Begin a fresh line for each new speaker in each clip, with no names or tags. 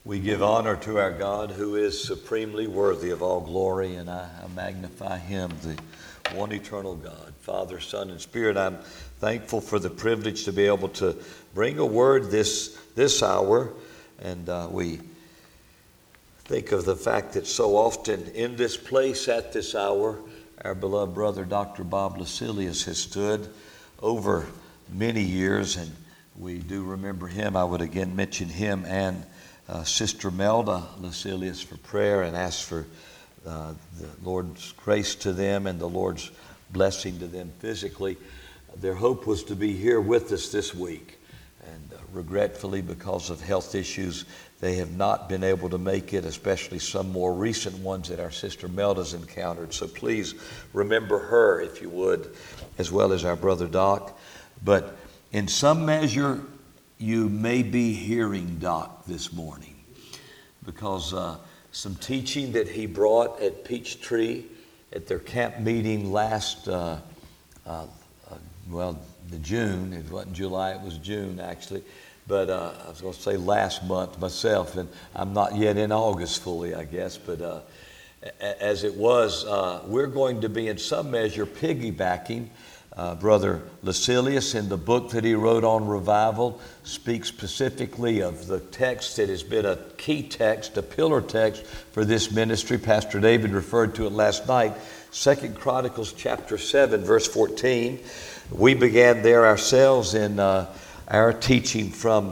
We give honor to our God who is supremely worthy of all glory, and I magnify Him, the one eternal God, Father, Son, and Spirit. I'm thankful for the privilege to be able to bring a word this hour, and we think of the fact that so often in this place at this hour, our beloved brother Dr. Bob Lucilius has stood over many years, and we do remember him. I would again mention him and Sister Melda Lucilius for prayer and ask for the Lord's grace to them and the Lord's blessing to them physically. Their hope was to be here with us this week, and regretfully, because of health issues, they have not been able to make it, especially some more recent ones that our Sister Melda's encountered. So please remember her, if you would, as well as our brother Doc. But in some measure, you may be hearing Doc this morning, because some teaching that he brought at Peachtree at their camp meeting last, June. It wasn't July, it was June actually. But I was going to say last month myself, and I'm not yet in August fully, I guess. But as it was, we're going to be in some measure piggybacking Brother Lucilius in the book that he wrote on revival, speaks specifically of the text that has been a key text, a pillar text for this ministry. Pastor David referred to it last night, 2 Chronicles chapter 7, verse 14. We began there ourselves in our teaching from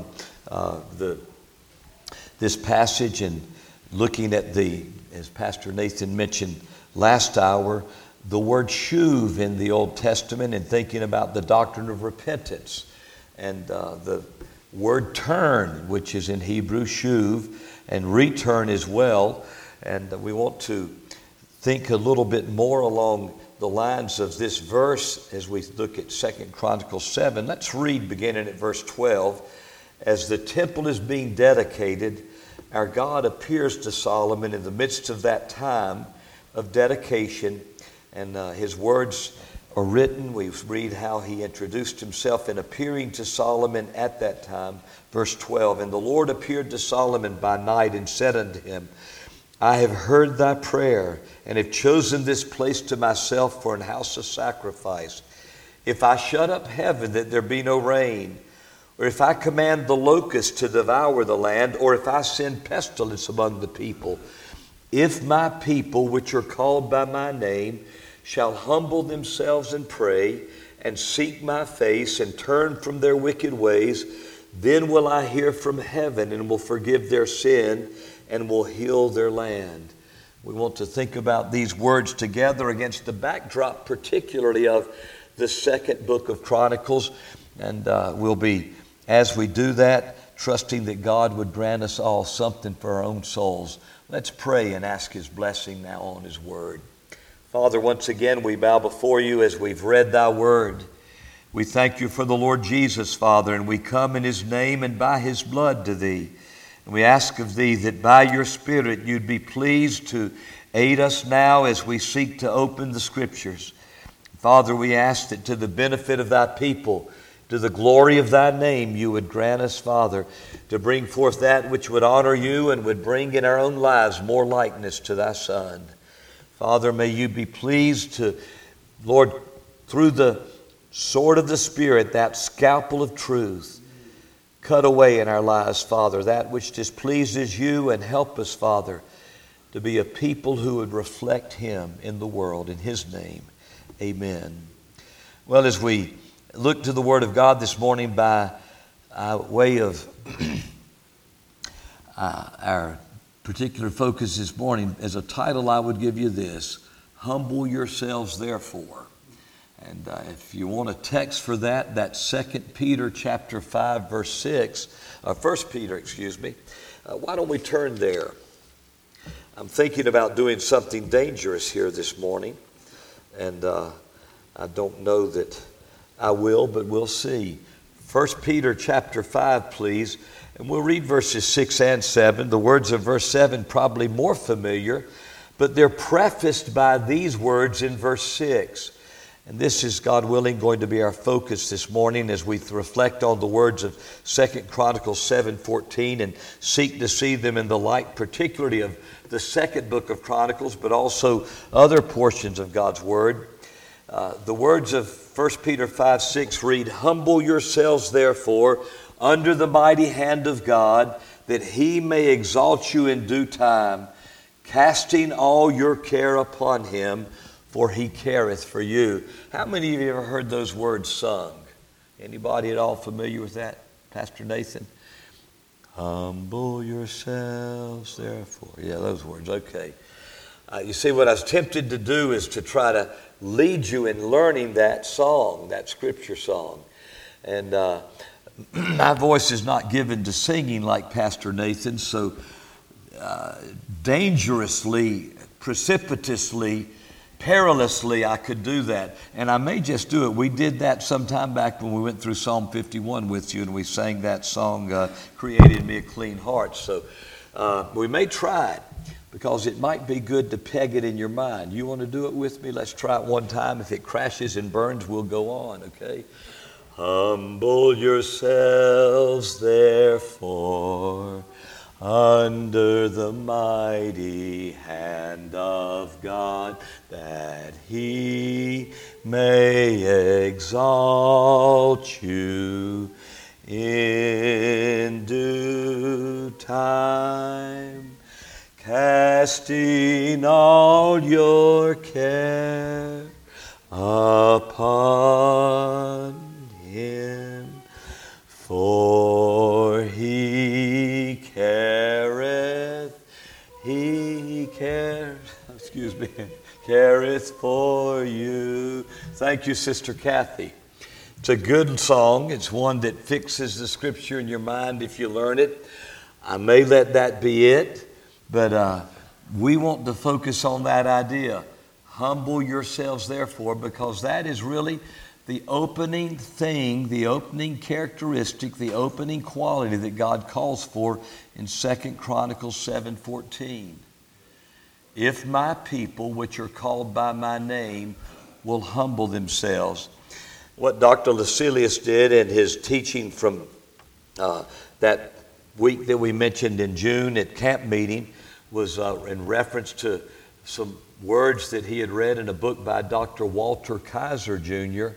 this passage, and looking at as Pastor Nathan mentioned last hour, the word shuv in the Old Testament, and thinking about the doctrine of repentance, and the word turn, which is in Hebrew shuv, and return as well. And we want to think a little bit more along the lines of this verse as we look at 2 Chronicles 7. Let's read beginning at verse 12. As the temple is being dedicated, our God appears to Solomon in the midst of that time of dedication, and his words are written. We read how he introduced himself in appearing to Solomon at that time. Verse 12, and the Lord appeared to Solomon by night and said unto him, I have heard thy prayer, and have chosen this place to myself for an house of sacrifice. If I shut up heaven that there be no rain, or if I command the locusts to devour the land, or if I send pestilence among the people, if my people which are called by my name shall humble themselves and pray, and seek my face, and turn from their wicked ways, then will I hear from heaven, and will forgive their sin, and will heal their land. We want to think about these words together against the backdrop particularly of the second book of Chronicles. And we'll be, as we do that, trusting that God would grant us all something for our own souls. Let's pray and ask His blessing now on His word. Father, once again we bow before You as we've read Thy word. We thank You for the Lord Jesus, Father, and we come in His name and by His blood to Thee. And we ask of Thee that by Your Spirit You'd be pleased to aid us now as we seek to open the Scriptures. Father, we ask that to the benefit of Thy people, to the glory of Thy name, You would grant us, Father, to bring forth that which would honor You and would bring in our own lives more likeness to Thy Son. Father, may You be pleased to, Lord, through the sword of the Spirit, that scalpel of truth, cut away in our lives, Father, that which displeases You, and help us, Father, to be a people who would reflect Him in the world. In His name, amen. Well, as we look to the Word of God this morning by way of our particular focus this morning, as a title I would give you this: Humble Yourselves Therefore. And if you want a text for that, that's 2 Peter chapter 5, verse 6. 1 Peter, why don't we turn there? I'm thinking about doing something dangerous here this morning. And I don't know that I will, but we'll see. 1 Peter chapter 5, please. And we'll read verses 6 and 7. The words of verse 7 probably more familiar, but they're prefaced by these words in verse 6. And this is, God willing, going to be our focus this morning as we reflect on the words of 2 Chronicles 7:14 and seek to see them in the light particularly of the second book of Chronicles, but also other portions of God's Word. The words of 1 Peter 5:6 read, "Humble yourselves therefore under the mighty hand of God, that He may exalt you in due time, casting all your care upon Him, for He careth for you." How many of you ever heard those words sung? Anybody at all familiar with that? Pastor Nathan? Humble yourselves, therefore. Yeah, those words, okay. You see, what I was tempted to do is to try to lead you in learning that song, that scripture song. And my voice is not given to singing like Pastor Nathan, so dangerously, precipitously, perilously I could do that. And I may just do it. We did that sometime back when we went through Psalm 51 with you and we sang that song, "Created Me a Clean Heart." So we may try it because it might be good to peg it in your mind. You want to do it with me? Let's try it one time. If it crashes and burns, we'll go on, okay? Humble yourselves, therefore, under the mighty hand of God, that He may exalt you in due time, casting all your care upon Him, for He careth for you. Thank you, Sister Kathy. It's a good song. It's one that fixes the scripture in your mind if you learn it. I may let that be it, but we want to focus on that idea. Humble yourselves, therefore, because that is really the opening thing, the opening characteristic, the opening quality that God calls for in 2 Chronicles 7:14. "If my people, which are called by my name, will humble themselves." What Dr. Lucilius did in his teaching from that week that we mentioned in June at camp meeting was in reference to some words that he had read in a book by Dr. Walter Kaiser Jr.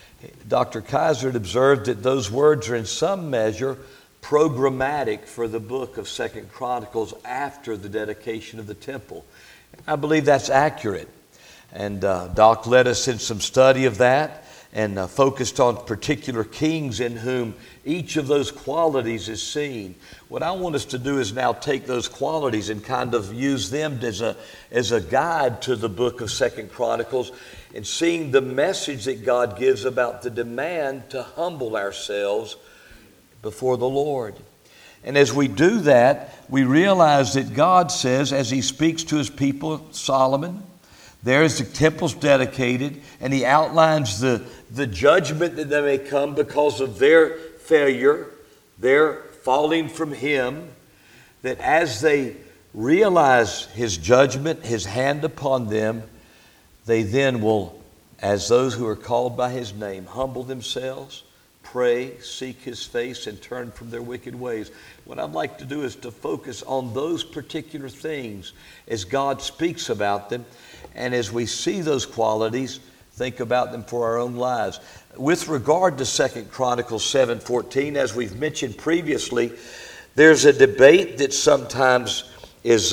Dr. Kaiser had observed that those words are in some measure programmatic for the book of 2 Chronicles after the dedication of the temple. I believe that's accurate. And Doc led us in some study of that and focused on particular kings in whom each of those qualities is seen. What I want us to do is now take those qualities and kind of use them as a guide to the book of 2 Chronicles and seeing the message that God gives about the demand to humble ourselves before the Lord. And as we do that, we realize that God says, as He speaks to His people, Solomon, there is the temple's dedicated, and He outlines the judgment that they may come because of their failure, their falling from Him, that as they realize His judgment, His hand upon them, they then will, as those who are called by His name, humble themselves, pray, seek His face, and turn from their wicked ways. What I'd like to do is to focus on those particular things as God speaks about them, and as we see those qualities, think about them for our own lives. With regard to 2 Chronicles 7:14, as we've mentioned previously, there's a debate that sometimes is,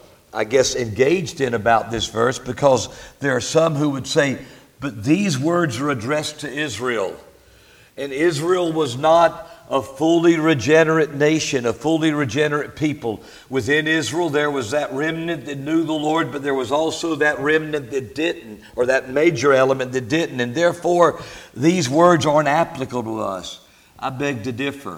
engaged in about this verse, because there are some who would say, but these words are addressed to Israel. And Israel was not a fully regenerate nation, a fully regenerate people. Within Israel, there was that remnant that knew the Lord, but there was also that remnant that didn't, or that major element that didn't. And therefore, these words aren't applicable to us. I beg to differ.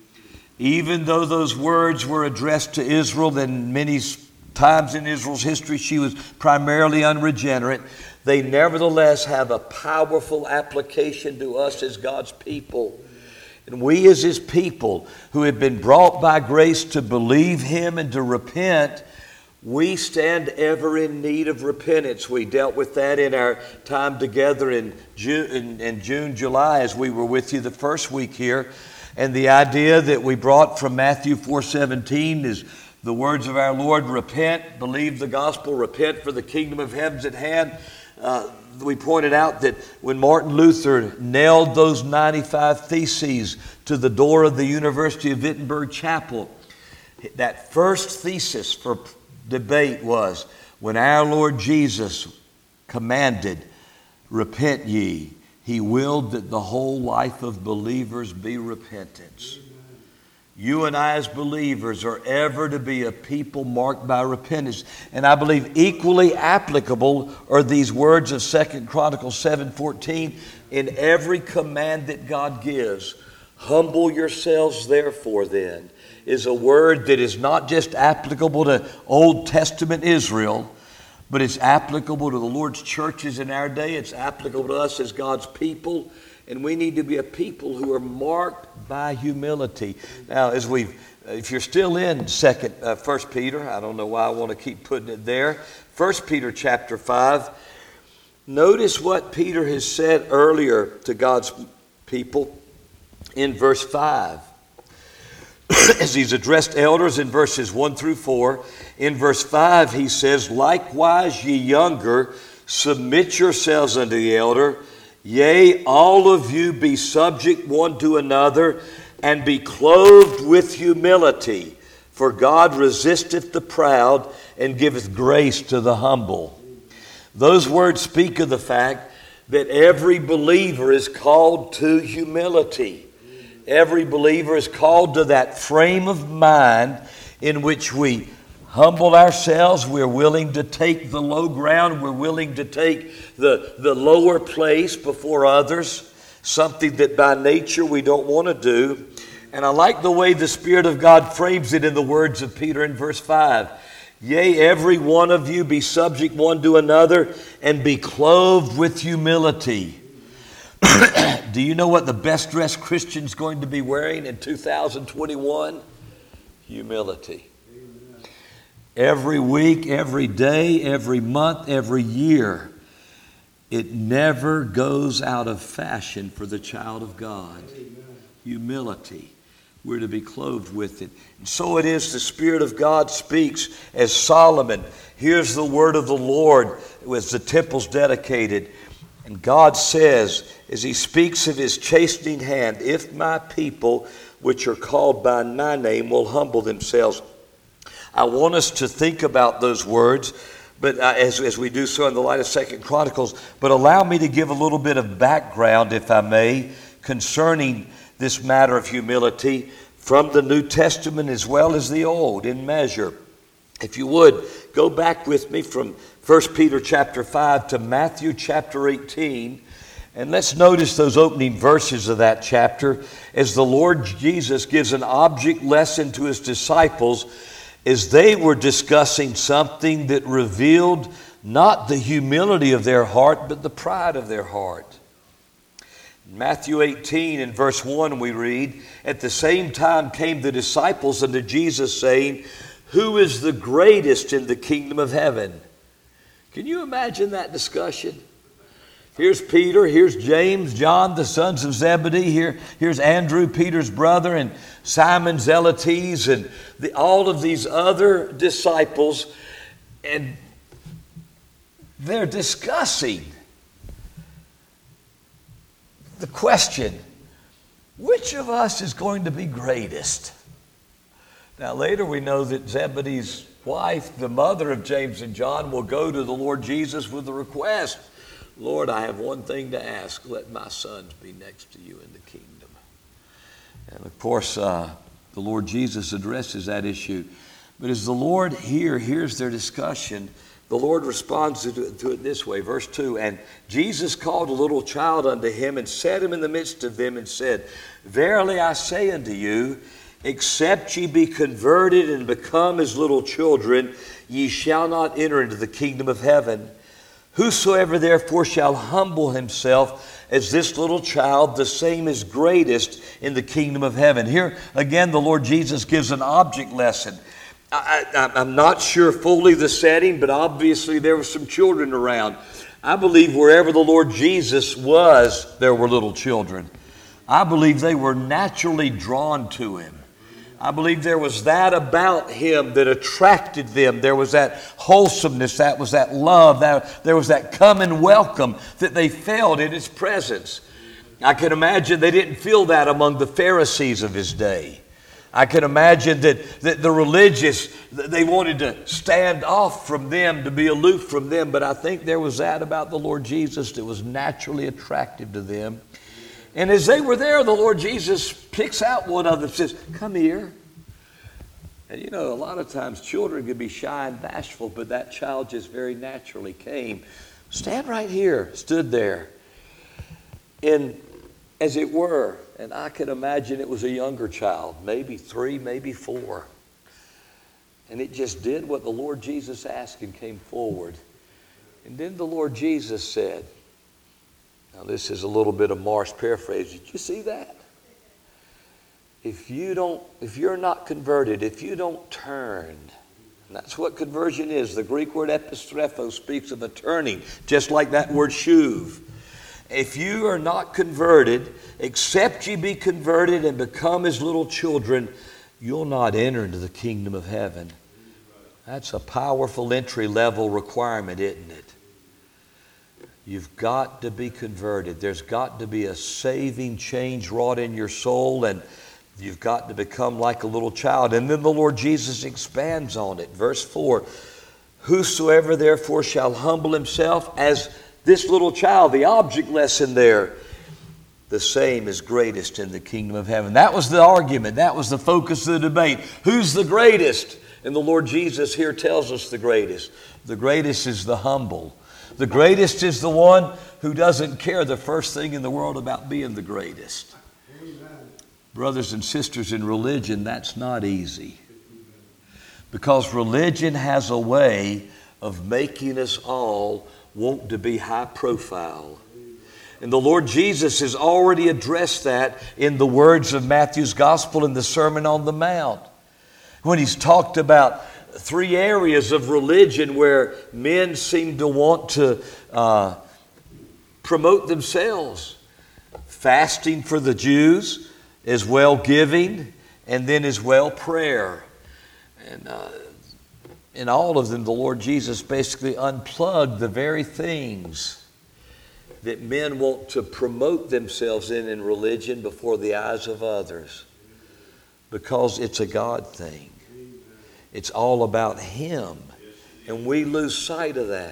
Even though those words were addressed to Israel, then many times in Israel's history she was primarily unregenerate, they nevertheless have a powerful application to us as God's people. And we as His people who have been brought by grace to believe Him and to repent, We stand ever in need of repentance. We dealt with that in our time together in June, July, as we were with you the first week here. And the idea that we brought from Matthew 4:17 is the words of our Lord, repent, believe the gospel, repent, for the kingdom of heaven's at hand. We pointed out that when Martin Luther nailed those 95 Theses to the door of the University of Wittenberg Chapel, that first thesis for debate was, when our Lord Jesus commanded, repent ye, he willed that the whole life of believers be repentance. You and I as believers are ever to be a people marked by repentance. And I believe equally applicable are these words of 2 Chronicles 7:14. In every command that God gives, humble yourselves therefore then, is a word that is not just applicable to Old Testament Israel, but it's applicable to the Lord's churches in our day. It's applicable to us as God's people. And we need to be a people who are marked by humility. Now, if you're still in 1 Peter, I don't know why I want to keep putting it there. 1 Peter chapter 5, notice what Peter has said earlier to God's people in verse 5. As he's addressed elders in verses 1 through 4, in verse 5 he says, likewise ye younger, submit yourselves unto the elder. Yea, all of you be subject one to another, and be clothed with humility. For God resisteth the proud, and giveth grace to the humble. Those words speak of the fact that every believer is called to humility. Every believer is called to that frame of mind in which we humble ourselves. We're willing to take the low ground. We're willing to take the lower place before others, something that by nature we don't want to do. And I like the way the Spirit of God frames it in the words of Peter in verse 5. Yea, every one of you be subject one to another, and be clothed with humility. Do you know what the best dressed Christian's going to be wearing in 2021? Humility. Every week, every day, every month, every year, it never goes out of fashion for the child of God. Humility. We're to be clothed with it. And so it is the Spirit of God speaks as Solomon hears the word of the Lord as the temple's dedicated. And God says, as he speaks of his chastening hand, if my people, which are called by my name, will humble themselves. I want us to think about those words, but as we do so in the light of 2 Chronicles, but allow me to give a little bit of background, if I may, concerning this matter of humility from the New Testament as well as the Old in measure. If you would, go back with me from 1 Peter chapter 5 to Matthew chapter 18, and let's notice those opening verses of that chapter as the Lord Jesus gives an object lesson to his disciples as they were discussing something that revealed not the humility of their heart, but the pride of their heart. In Matthew 18 and verse 1 we read, at the same time came the disciples unto Jesus, saying, who is the greatest in the kingdom of heaven? Can you imagine that discussion? Here's Peter, here's James, John, the sons of Zebedee. Here's Andrew, Peter's brother, and Simon Zelotes, and all of these other disciples. And they're discussing the question, which of us is going to be greatest? Now later we know that Zebedee's wife, the mother of James and John, will go to the Lord Jesus with the request, Lord, I have one thing to ask. Let my sons be next to you in the kingdom. And of course, the Lord Jesus addresses that issue. But as the Lord hears their discussion, the Lord responds to it this way. Verse 2, and Jesus called a little child unto him and set him in the midst of them and said, verily I say unto you, except ye be converted and become as little children, ye shall not enter into the kingdom of heaven. Whosoever therefore shall humble himself as this little child, the same is greatest in the kingdom of heaven. Here again, the Lord Jesus gives an object lesson. I'm not sure fully the setting, but obviously there were some children around. I believe wherever the Lord Jesus was, there were little children. I believe they were naturally drawn to him. I believe there was that about him that attracted them. There was that wholesomeness, that was that love, there was that come and welcome that they felt in his presence. I can imagine they didn't feel that among the Pharisees of his day. I can imagine that the religious, they wanted to stand off from them, to be aloof from them. But I think there was that about the Lord Jesus that was naturally attractive to them. And as they were there, the Lord Jesus picks out one of them and says, "Come here." And you know, a lot of times children can be shy and bashful, but that child just very naturally came. "Stand right here," stood there. And as it were, and I can imagine it was a younger child, maybe 3, maybe 4. And it just did what the Lord Jesus asked and came forward. And then the Lord Jesus said, now this is a little bit of Marsh paraphrase, "Did you see that? If you're not converted, if you don't turn," and that's what conversion is. The Greek word epistrepho speaks of a turning, just like that word shuv. If you are not converted, except ye be converted and become as little children, you'll not enter into the kingdom of heaven. That's a powerful entry level requirement, isn't it? You've got to be converted. There's got to be a saving change wrought in your soul, and you've got to become like a little child. And then the Lord Jesus expands on it. Verse 4, "Whosoever therefore shall humble himself as this little child," the object lesson there, "the same is greatest in the kingdom of heaven." That was the argument. That was the focus of the debate. Who's the greatest? And the Lord Jesus here tells us the greatest. The greatest is the humble. The greatest is the one who doesn't care the first thing in the world about being the greatest. Amen. Brothers and sisters, in religion, that's not easy. Because religion has a way of making us all want to be high profile. And the Lord Jesus has already addressed that in the words of Matthew's Gospel in the Sermon on the Mount, when he's talked about 3 areas of religion where men seem to want to promote themselves. Fasting for the Jews, as well giving, and then as well prayer. And in all of them, the Lord Jesus basically unplugged the very things that men want to promote themselves in religion before the eyes of others, because it's a God thing. It's all about Him, and we lose sight of that.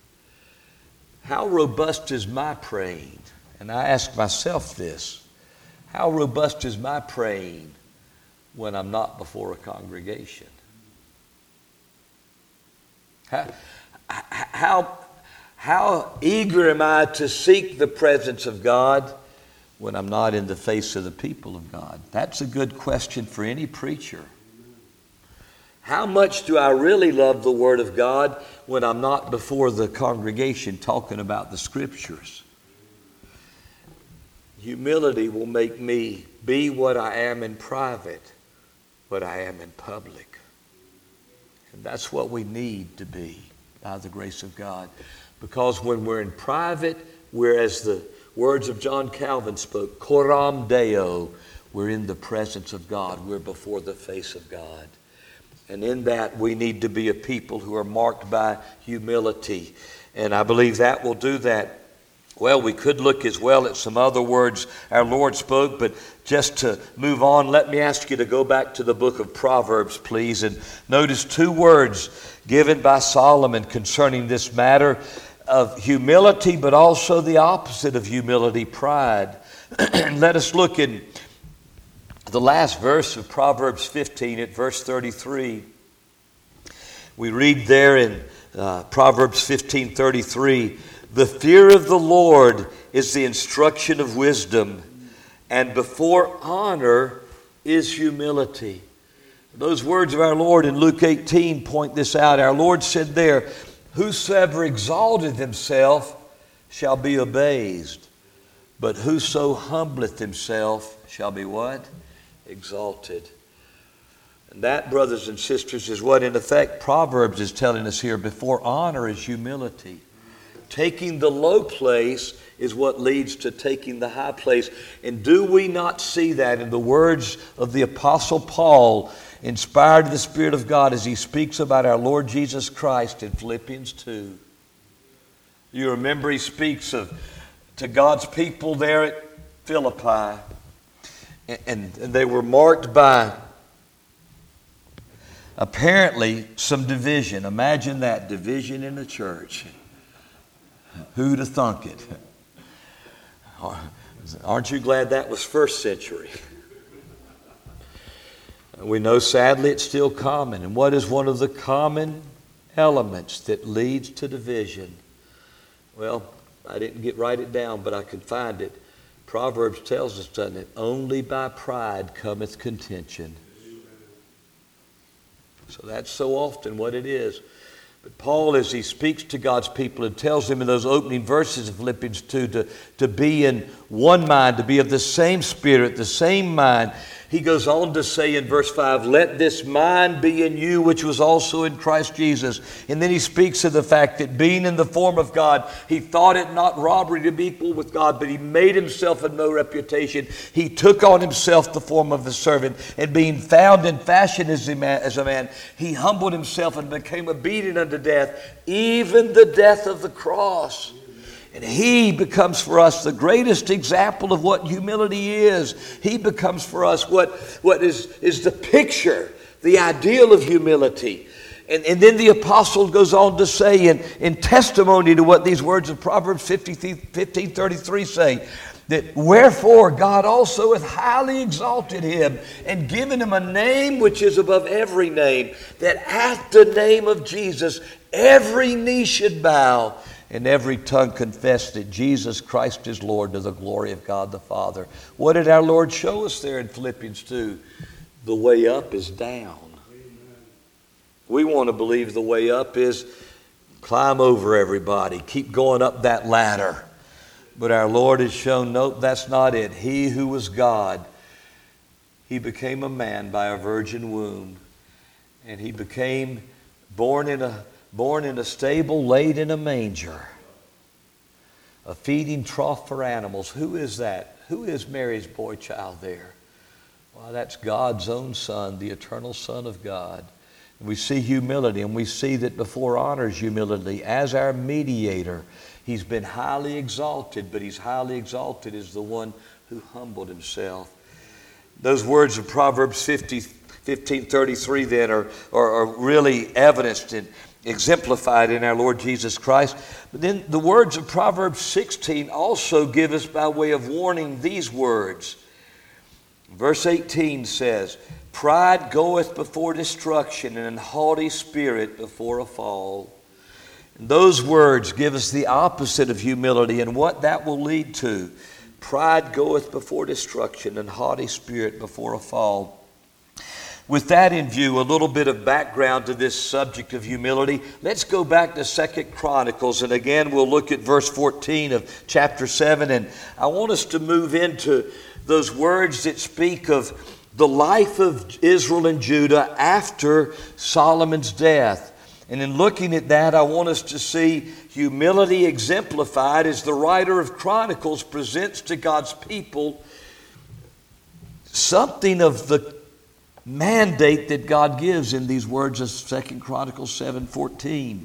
How robust is my praying? And I ask myself this: how robust is my praying when I'm not before a congregation? How eager am I to seek the presence of God when I'm not in the face of the people of God? That's a good question for any preacher. How much do I really love the Word of God when I'm not before the congregation talking about the Scriptures? Humility will make me be what I am in private, what I am in public. And that's what we need to be by the grace of God. Because when we're in private, we're, as the words of John Calvin spoke, coram Deo, we're in the presence of God. We're before the face of God. And in that, we need to be a people who are marked by humility. And I believe that will do that. Well, we could look as well at some other words our Lord spoke, but just to move on, let me ask you to go back to the book of Proverbs, please, and notice 2 words given by Solomon concerning this matter of humility, but also the opposite of humility, pride. Let us look in the last verse of Proverbs 15 at verse 33. We read there in Proverbs 15:33, "The fear of the Lord is the instruction of wisdom, and before honor is humility." Those words of our Lord in Luke 18 point this out. Our Lord said there, "Whosoever exalteth himself shall be abased, but whoso humbleth himself shall be" what? Exalted. And that, brothers and sisters, is what in effect Proverbs is telling us here. Before honor is humility. Taking the low place is what leads to taking the high place. And do we not see that in the words of the Apostle Paul, inspired of the Spirit of God, as he speaks about our Lord Jesus Christ in Philippians 2? You remember he speaks to God's people there at Philippi. And they were marked by apparently some division. Imagine that, division in the church. Who'd have thunk it? Aren't you glad that was first century? We know sadly it's still common. And what is one of the common elements that leads to division? Well, I didn't write it down, but I could find it. Proverbs tells us, doesn't it? Only by pride cometh contention. So that's so often what it is. But Paul, as he speaks to God's people and tells them in those opening verses of Philippians 2 to be in one mind, to be of the same spirit, the same mind, he goes on to say in verse 5, let this mind be in you which was also in Christ Jesus. And then he speaks of the fact that being in the form of God, he thought it not robbery to be equal with God, but he made himself of no reputation. He took on himself the form of a servant, and being found in fashion as a man, he humbled himself and became obedient unto death, even the death of the cross. And he becomes for us the greatest example of what humility is. He becomes for us what is the picture, the ideal of humility. And then the apostle goes on to say in testimony to what these words of Proverbs 15:33 say, that wherefore God also hath highly exalted him and given him a name which is above every name, that at the name of Jesus every knee should bow and every tongue confess that Jesus Christ is Lord, to the glory of God the Father. What did our Lord show us there in Philippians 2? The way up is down. We want to believe the way up is climb over everybody, keep going up that ladder. But our Lord has shown, nope, that's not it. He who was God, he became a man by a virgin womb. And he became born in a stable, laid in a manger, a feeding trough for animals. Who is that? Who is Mary's boy child there? Well, that's God's own Son, the eternal Son of God. And we see humility, and we see that before honor is humility. As our mediator, he's been highly exalted, but he's highly exalted as the one who humbled himself. Those words of Proverbs 15:33 then are really evidenced and exemplified in our Lord Jesus Christ. But then the words of Proverbs 16 also give us by way of warning these words. Verse 18 says, pride goeth before destruction, and an haughty spirit before a fall. And those words give us the opposite of humility and what that will lead to. Pride goeth before destruction, and haughty spirit before a fall. With that in view, a little bit of background to this subject of humility. Let's go back to 2 Chronicles, and again we'll look at verse 14 of chapter 7. And I want us to move into those words that speak of the life of Israel and Judah after Solomon's death. And in looking at that, I want us to see humility exemplified as the writer of Chronicles presents to God's people something of the mandate that God gives in these words of 2 Chronicles 7:14.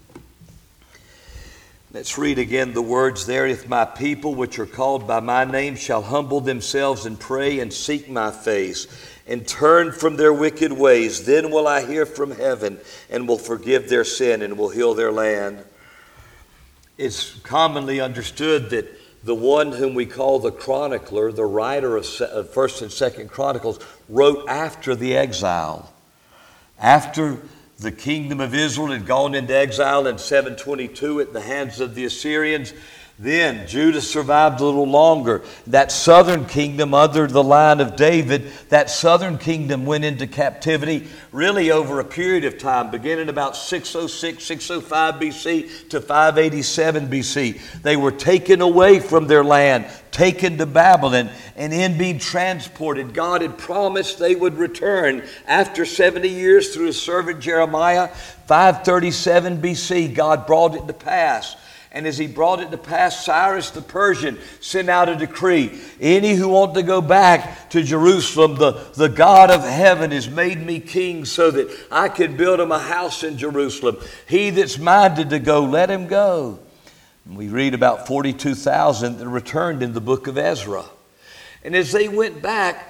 Let's read again the words there. If my people which are called by my name shall humble themselves and pray and seek my face and turn from their wicked ways, then will I hear from heaven and will forgive their sin and will heal their land. It's commonly understood that the one whom we call the chronicler, the writer of 1st and 2nd Chronicles, wrote after the exile. After the kingdom of Israel had gone into exile in 722 at the hands of the Assyrians, Then Judah survived a little longer. That southern kingdom under the line of David, that southern kingdom went into captivity really over a period of time, beginning about 606, 605 BC to 587 BC. They were taken away from their land, taken to Babylon, and in being transported, God had promised they would return after 70 years through his servant Jeremiah. 537 BC, God brought it to pass. And as he brought it to pass, Cyrus the Persian sent out a decree. Any who want to go back to Jerusalem, the God of heaven has made me king so that I can build him a house in Jerusalem. He that's minded to go, let him go. And we read about 42,000 that returned in the book of Ezra. And as they went back,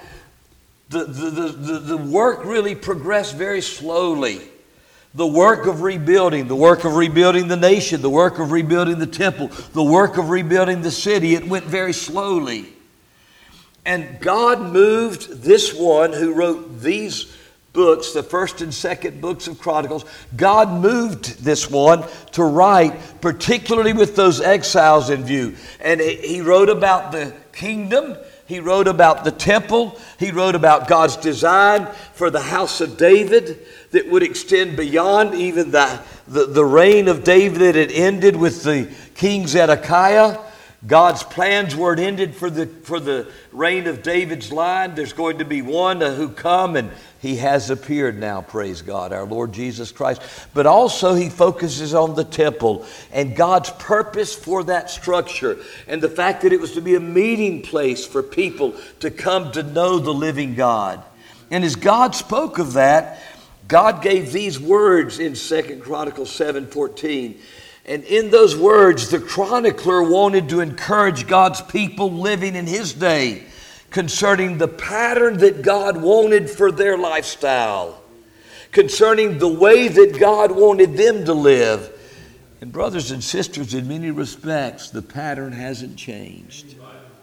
the work really progressed very slowly. The work of rebuilding the nation, the work of rebuilding the temple, the work of rebuilding the city, it went very slowly. And God moved this one who wrote these books, the first and second books of Chronicles. God moved this one to write, particularly with those exiles in view. And he wrote about the kingdom. He wrote about the temple. He wrote about God's design for the house of David that would extend beyond even the reign of David that had ended with the king Zedekiah. God's plans weren't ended for the reign of David's line. There's going to be one who come, and he has appeared now, praise God, our Lord Jesus Christ. But also he focuses on the temple and God's purpose for that structure and the fact that it was to be a meeting place for people to come to know the living God. And as God spoke of that, God gave these words in 2 Chronicles 7:14. And in those words, the chronicler wanted to encourage God's people living in his day concerning the pattern that God wanted for their lifestyle, concerning the way that God wanted them to live. And brothers and sisters, in many respects, the pattern hasn't changed.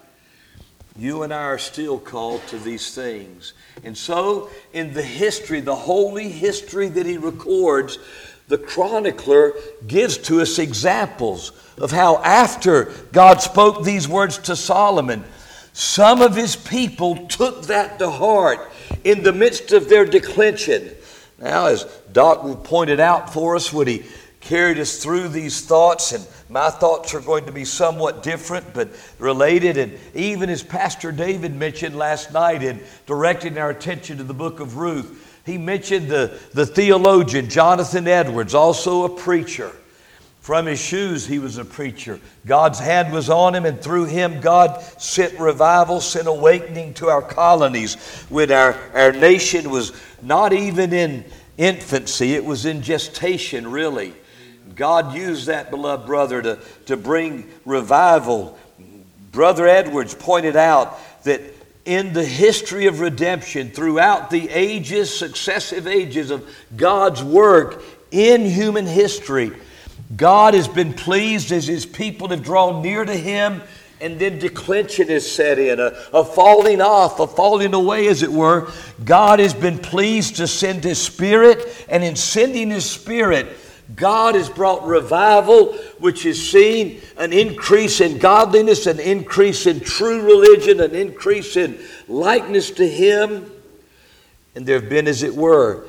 You and I are still called to these things. And so, in the history, the holy history that he records, the chronicler gives to us examples of how after God spoke these words to Solomon, some of his people took that to heart in the midst of their declension. Now, as Doc pointed out for us when he carried us through these thoughts, and my thoughts are going to be somewhat different but related, and even as Pastor David mentioned last night in directing our attention to the book of Ruth, he mentioned the theologian Jonathan Edwards, also a preacher. From his shoes, he was a preacher. God's hand was on him, and through him, God sent revival, sent awakening to our colonies when our nation was not even in infancy. It was in gestation, really. God used that beloved brother to bring revival. Brother Edwards pointed out that in the history of redemption, throughout the ages, successive ages of God's work in human history, God has been pleased as his people have drawn near to him, and then declension is set in, a falling off, a falling away, as it were. God has been pleased to send his Spirit, and in sending his Spirit, God has brought revival, which has seen an increase in godliness, an increase in true religion, an increase in likeness to him. And there have been, as it were,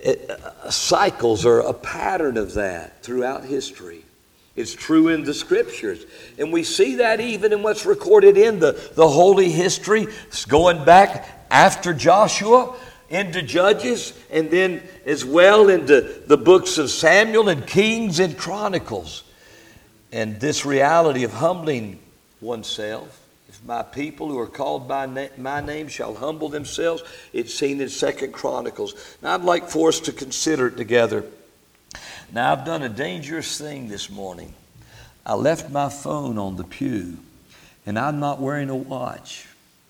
cycles or a pattern of that throughout history. It's true in the Scriptures. And we see that even in what's recorded in the holy history. It's going back after Joshua into Judges, and then as well into the books of Samuel and Kings and Chronicles. And this reality of humbling oneself, if my people who are called by my name shall humble themselves, it's seen in 2 Chronicles. Now I'd like for us to consider it together. Now I've done a dangerous thing this morning. I left my phone on the pew, and I'm not wearing a watch.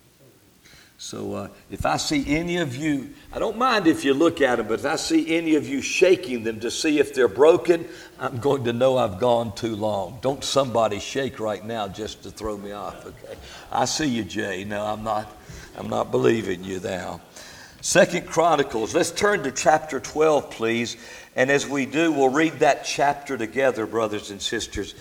So if I see any of you, I don't mind if you look at them, but if I see any of you shaking them to see if they're broken, I'm going to know I've gone too long. Don't somebody shake right now just to throw me off, okay? I see you, Jay. No, I'm not believing you now. 2 Chronicles, let's turn to chapter 12, please. And as we do, we'll read that chapter together, brothers and sisters.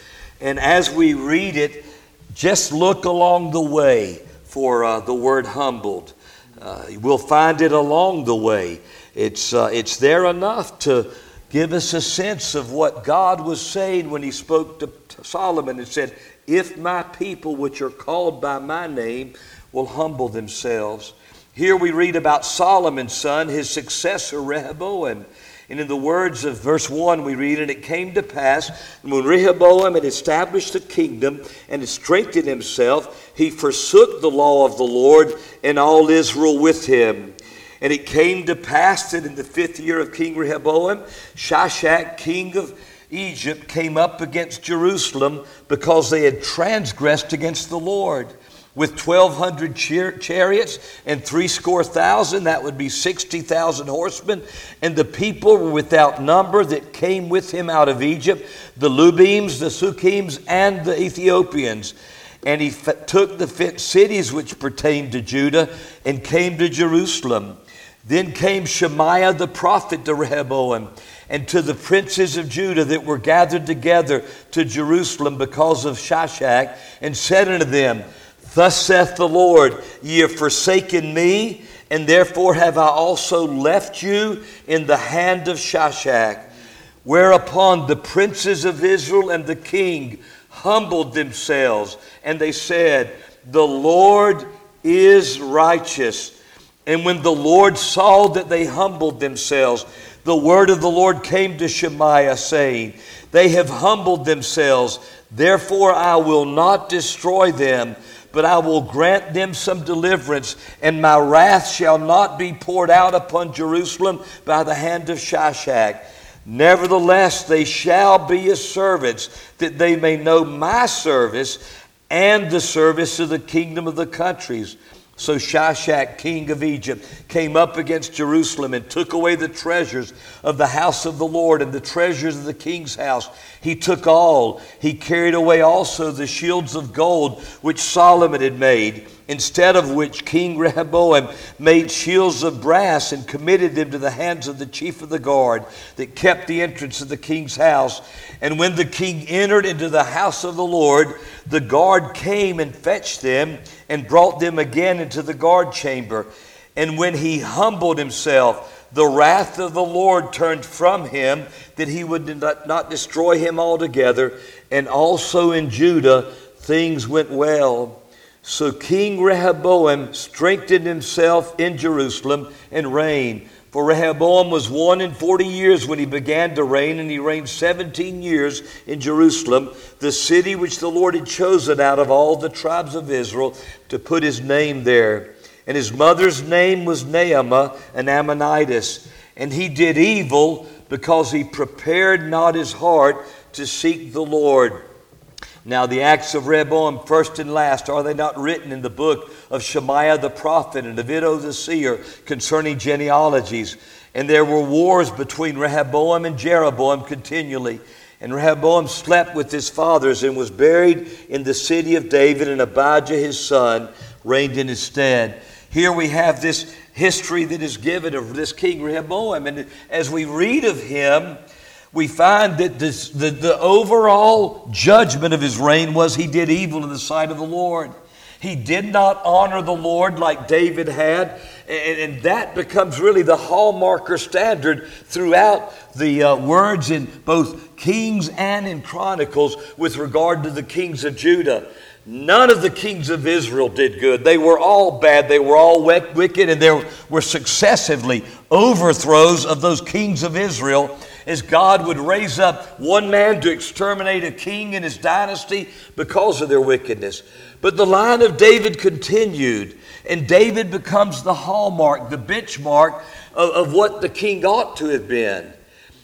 And as we read it, just look along the way for the word humbled. We'll find it along the way. It's there enough to give us a sense of what God was saying when he spoke to Solomon and said, if my people which are called by my name will humble themselves. Here we read about Solomon's son, his successor Rehoboam. And in the words of verse 1 we read, and it came to pass, when Rehoboam had established the kingdom and had strengthened himself, he forsook the law of the Lord and all Israel with him. And it came to pass that in the 5th year of King Rehoboam, Shishak, king of Egypt, came up against Jerusalem because they had transgressed against the Lord. With 1,200 chariots and 70,000, that would be 60,000 horsemen. And the people were without number that came with him out of Egypt, the Lubims, the Sukkims, and the Ethiopians. And he took the cities which pertained to Judah and came to Jerusalem. Then came Shemaiah the prophet to Rehoboam and to the princes of Judah that were gathered together to Jerusalem because of Shishak, and said unto them, thus saith the Lord, ye have forsaken me, and therefore have I also left you in the hand of Shishak. Whereupon the princes of Israel and the king humbled themselves, and they said, the Lord is righteous. And when the Lord saw that they humbled themselves, the word of the Lord came to Shemaiah, saying, they have humbled themselves, therefore I will not destroy them, but I will grant them some deliverance, and my wrath shall not be poured out upon Jerusalem by the hand of Shishak. Nevertheless, they shall be as servants, that they may know my service and the service of the kingdom of the countries. So Shishak, king of Egypt, came up against Jerusalem and took away the treasures of the house of the Lord and the treasures of the king's house. He took all. He carried away also the shields of gold which Solomon had made, instead of which King Rehoboam made shields of brass and committed them to the hands of the chief of the guard that kept the entrance of the king's house. And when the king entered into the house of the Lord, the guard came and fetched them and brought them again into the guard chamber. And when he humbled himself, the wrath of the Lord turned from him, that he would not destroy him altogether. And also in Judah things went well. So King Rehoboam strengthened himself in Jerusalem and reigned. For Rehoboam was 41 years when he began to reign, and he reigned 17 years in Jerusalem, the city which the Lord had chosen out of all the tribes of Israel to put his name there. And his mother's name was Naamah, an Ammonitess. And he did evil because he prepared not his heart to seek the Lord. Now the acts of Rehoboam, first and last, are they not written in the book of Shemaiah the prophet and of Iddo the seer concerning genealogies? And there were wars between Rehoboam and Jeroboam continually. And Rehoboam slept with his fathers and was buried in the city of David, and Abijah his son reigned in his stead. Here we have this history that is given of this King Rehoboam. And as we read of him, we find that the overall judgment of his reign was he did evil in the sight of the Lord. He did not honor the Lord like David had. And that becomes really the hallmark or standard throughout the words in both Kings and in Chronicles with regard to the kings of Judah. None of the kings of Israel did good. They were all bad. They were all wicked. And there were successively overthrows of those kings of Israel, as God would raise up one man to exterminate a king in his dynasty because of their wickedness. But the line of David continued, and David becomes the hallmark, the benchmark of what the king ought to have been.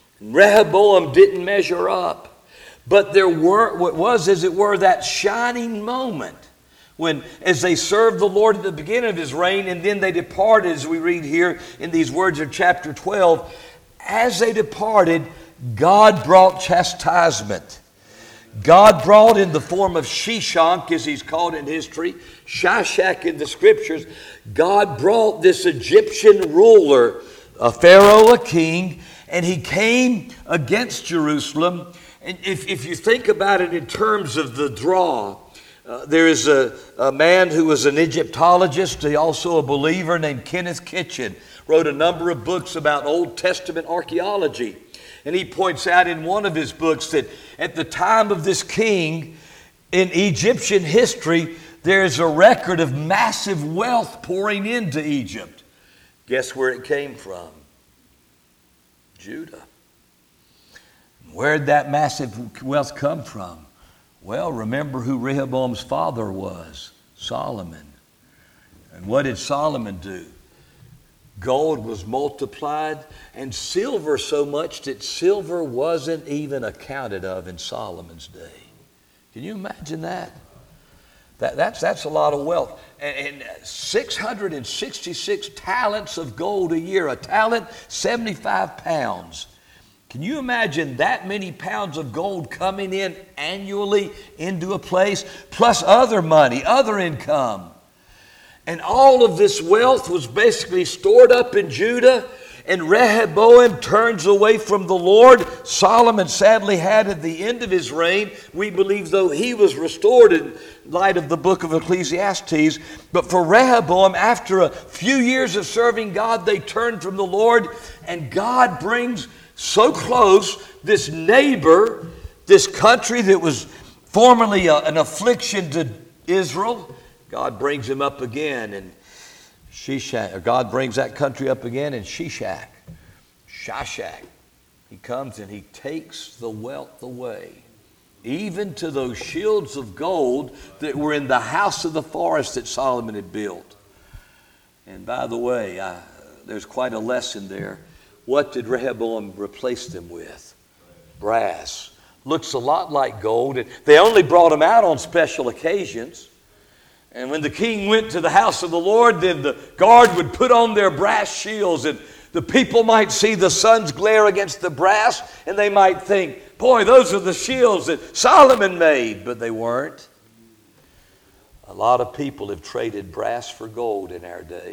Rehoboam didn't measure up, but there was, as it were, that shining moment when, as they served the Lord at the beginning of his reign, and then they departed, as we read here in these words of chapter 12, as they departed, God brought chastisement. God brought in the form of Shishak, as he's called in history, Shishak in the scriptures. God brought this Egyptian ruler, a pharaoh, a king, and he came against Jerusalem. And if you think about it in terms of the draw, there is a man who was an Egyptologist, also a believer, named Kenneth Kitchen, wrote a number of books about Old Testament archaeology. And he points out in one of his books that at the time of this king in Egyptian history, there is a record of massive wealth pouring into Egypt. Guess where it came from? Judah. Where did that massive wealth come from? Well, remember who Rehoboam's father was, Solomon. And what did Solomon do? Gold was multiplied, and silver so much that silver wasn't even accounted of in Solomon's day. Can you imagine that? That's a lot of wealth. And 666 talents of gold a year. A talent, 75 pounds. Can you imagine that many pounds of gold coming in annually into a place, plus other money, other income? And all of this wealth was basically stored up in Judah, and Rehoboam turns away from the Lord. Solomon sadly had at the end of his reign, we believe, though he was restored in light of the book of Ecclesiastes. But for Rehoboam, after a few years of serving God, they turned from the Lord, and God brings so close this neighbor, this country that was formerly an affliction to Israel. God brings him up again, and God brings that country up again in Shishak. He comes and he takes the wealth away, even to those shields of gold that were in the house of the forest that Solomon had built. And by the way, there's quite a lesson there. What did Rehoboam replace them with? Brass. Looks a lot like gold. They only brought them out on special occasions. And when the king went to the house of the Lord, then the guard would put on their brass shields, and the people might see the sun's glare against the brass, and they might think, boy, those are the shields that Solomon made. But they weren't. A lot of people have traded brass for gold in our day.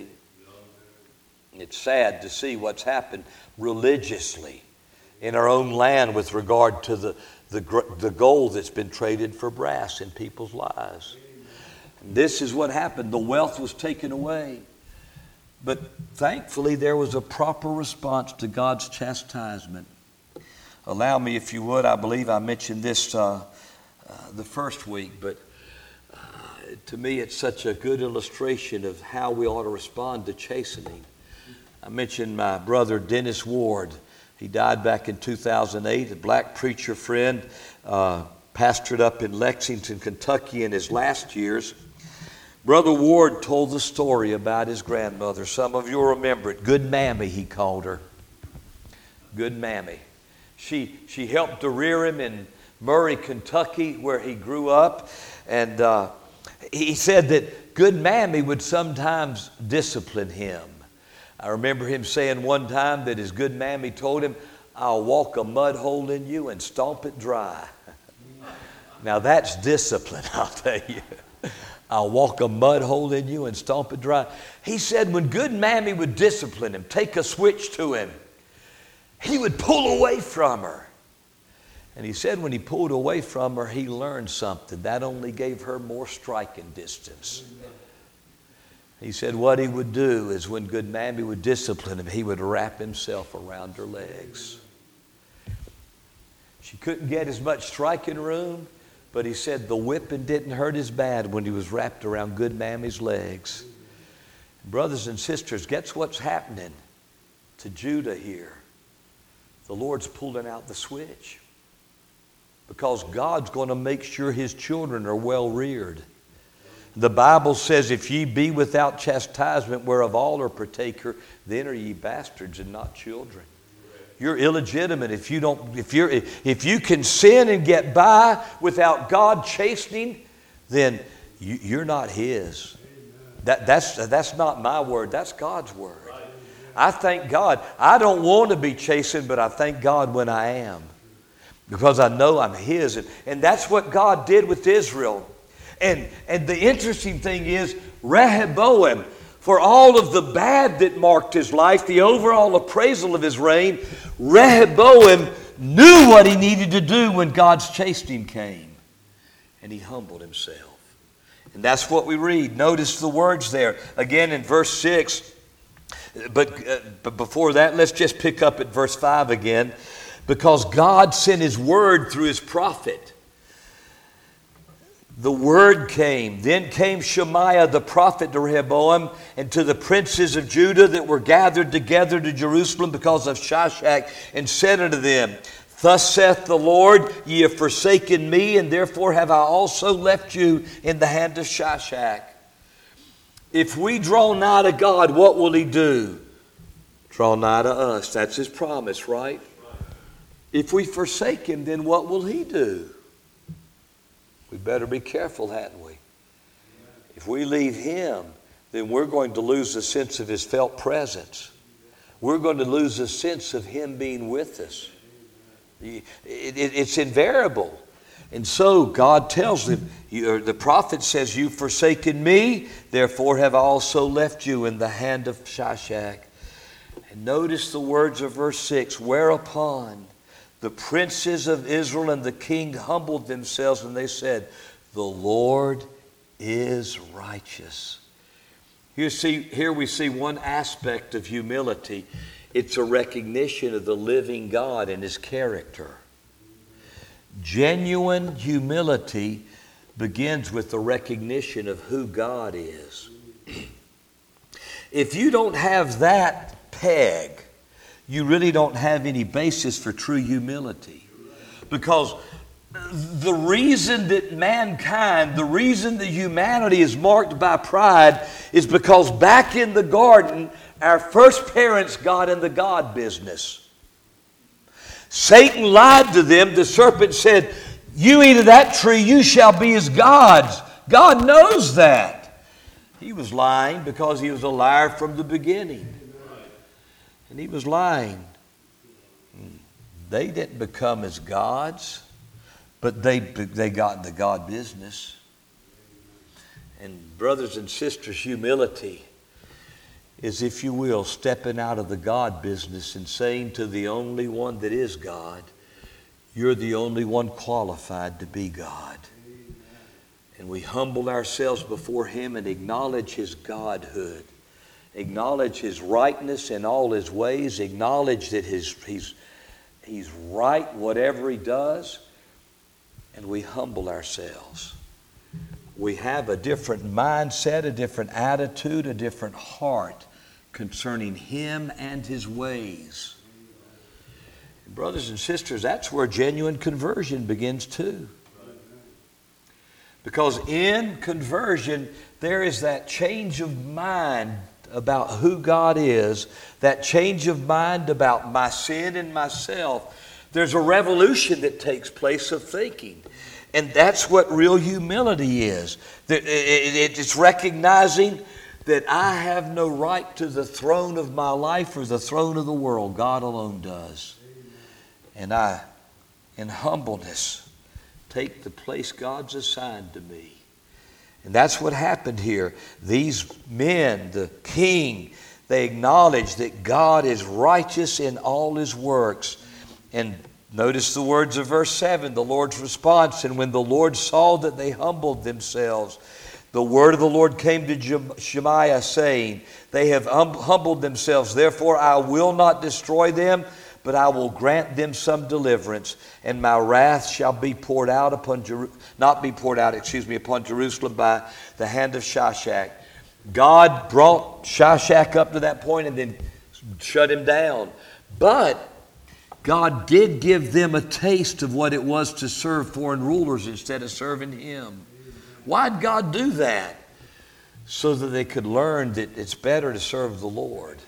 It's sad to see what's happened religiously in our own land with regard to the gold that's been traded for brass in people's lives. This is what happened. The wealth was taken away. But thankfully, there was a proper response to God's chastisement. Allow me, if you would, I believe I mentioned this the first week, but to me it's such a good illustration of how we ought to respond to chastening. I mentioned my brother Dennis Ward. He died back in 2008, a black preacher friend, pastored up in Lexington, Kentucky in his last years. Brother Ward told the story about his grandmother. Some of you will remember it. Good Mammy, he called her. Good Mammy. She helped to rear him in Murray, Kentucky, where he grew up. And he said that Good Mammy would sometimes discipline him. I remember him saying one time that his Good Mammy told him, "I'll walk a mud hole in you and stomp it dry." Now that's discipline, I'll tell you. I'll walk a mud hole in you and stomp it dry. He said when Good Mammy would discipline him, take a switch to him, he would pull away from her. And he said when he pulled away from her, he learned something. That only gave her more striking distance. He said what he would do is when Good Mammy would discipline him, he would wrap himself around her legs. She couldn't get as much striking room, but he said the whipping didn't hurt as bad when he was wrapped around Good Mammy's legs. Brothers and sisters, guess what's happening to Judah here? The Lord's pulling out the switch because God's going to make sure his children are well reared. The Bible says, if ye be without chastisement, whereof all are partaker, then are ye bastards and not children. You're illegitimate if you can sin and get by without God chastening, then you're not his. That's not my word, that's God's word. I thank God. I don't want to be chastened, but I thank God when I am, because I know I'm his. And that's what God did with Israel. And the interesting thing is, Rehoboam, for all of the bad that marked his life, the overall appraisal of his reign, Rehoboam knew what he needed to do when God's chastening came. And he humbled himself. And that's what we read. Notice the words there. Again in verse 6. But before that, let's just pick up at verse 5 again. Because God sent His word through His prophet. The word came. Then came Shemaiah the prophet to Rehoboam and to the princes of Judah that were gathered together to Jerusalem because of Shishak, and said unto them, Thus saith the Lord, ye have forsaken me, and therefore have I also left you in the hand of Shishak. If we draw nigh to God, what will He do? Draw nigh to us. That's His promise, right? If we forsake Him, then what will He do? We better be careful, hadn't we? If we leave Him, then we're going to lose a sense of His felt presence. We're going to lose a sense of Him being with us. It's invariable. And so God tells them, the prophet says, You've forsaken me, therefore have I also left you in the hand of Shishak. And notice the words of verse 6, Whereupon the princes of Israel and the king humbled themselves, and they said, The Lord is righteous. Here we see one aspect of humility. It's a recognition of the living God and His character. Genuine humility begins with the recognition of who God is. If you don't have that peg, you really don't have any basis for true humility. Because the reason that mankind, the reason that humanity is marked by pride is because back in the garden, our first parents got in the God business. Satan lied to them. The serpent said, You eat of that tree, you shall be as gods. God knows that. He was lying because he was a liar from the beginning. And he was lying. They didn't become as gods, but they got in the God business. And brothers and sisters, humility is, if you will, stepping out of the God business and saying to the only one that is God, You're the only one qualified to be God. And we humble ourselves before Him and acknowledge His Godhood. Acknowledge His rightness in all His ways. Acknowledge that He's right whatever He does. And we humble ourselves. We have a different mindset, a different attitude, a different heart concerning Him and His ways. And brothers and sisters, that's where genuine conversion begins too. Because in conversion, there is that change of mind about who God is, that change of mind about my sin and myself. There's a revolution that takes place of thinking. And that's what real humility is. It's recognizing that I have no right to the throne of my life or the throne of the world. God alone does. And I, in humbleness, take the place God's assigned to me. And that's what happened here. These men, the king, they acknowledge that God is righteous in all His works. And notice the words of verse 7, the Lord's response. And when the Lord saw that they humbled themselves, the word of the Lord came to Shemaiah, saying, They have humbled themselves, therefore I will not destroy them, but I will grant them some deliverance, and my wrath shall be poured out upon upon Jerusalem by the hand of Shishak. God brought Shishak up to that point and then shut him down. But God did give them a taste of what it was to serve foreign rulers instead of serving Him. Why'd God do that? So that they could learn that it's better to serve the Lord.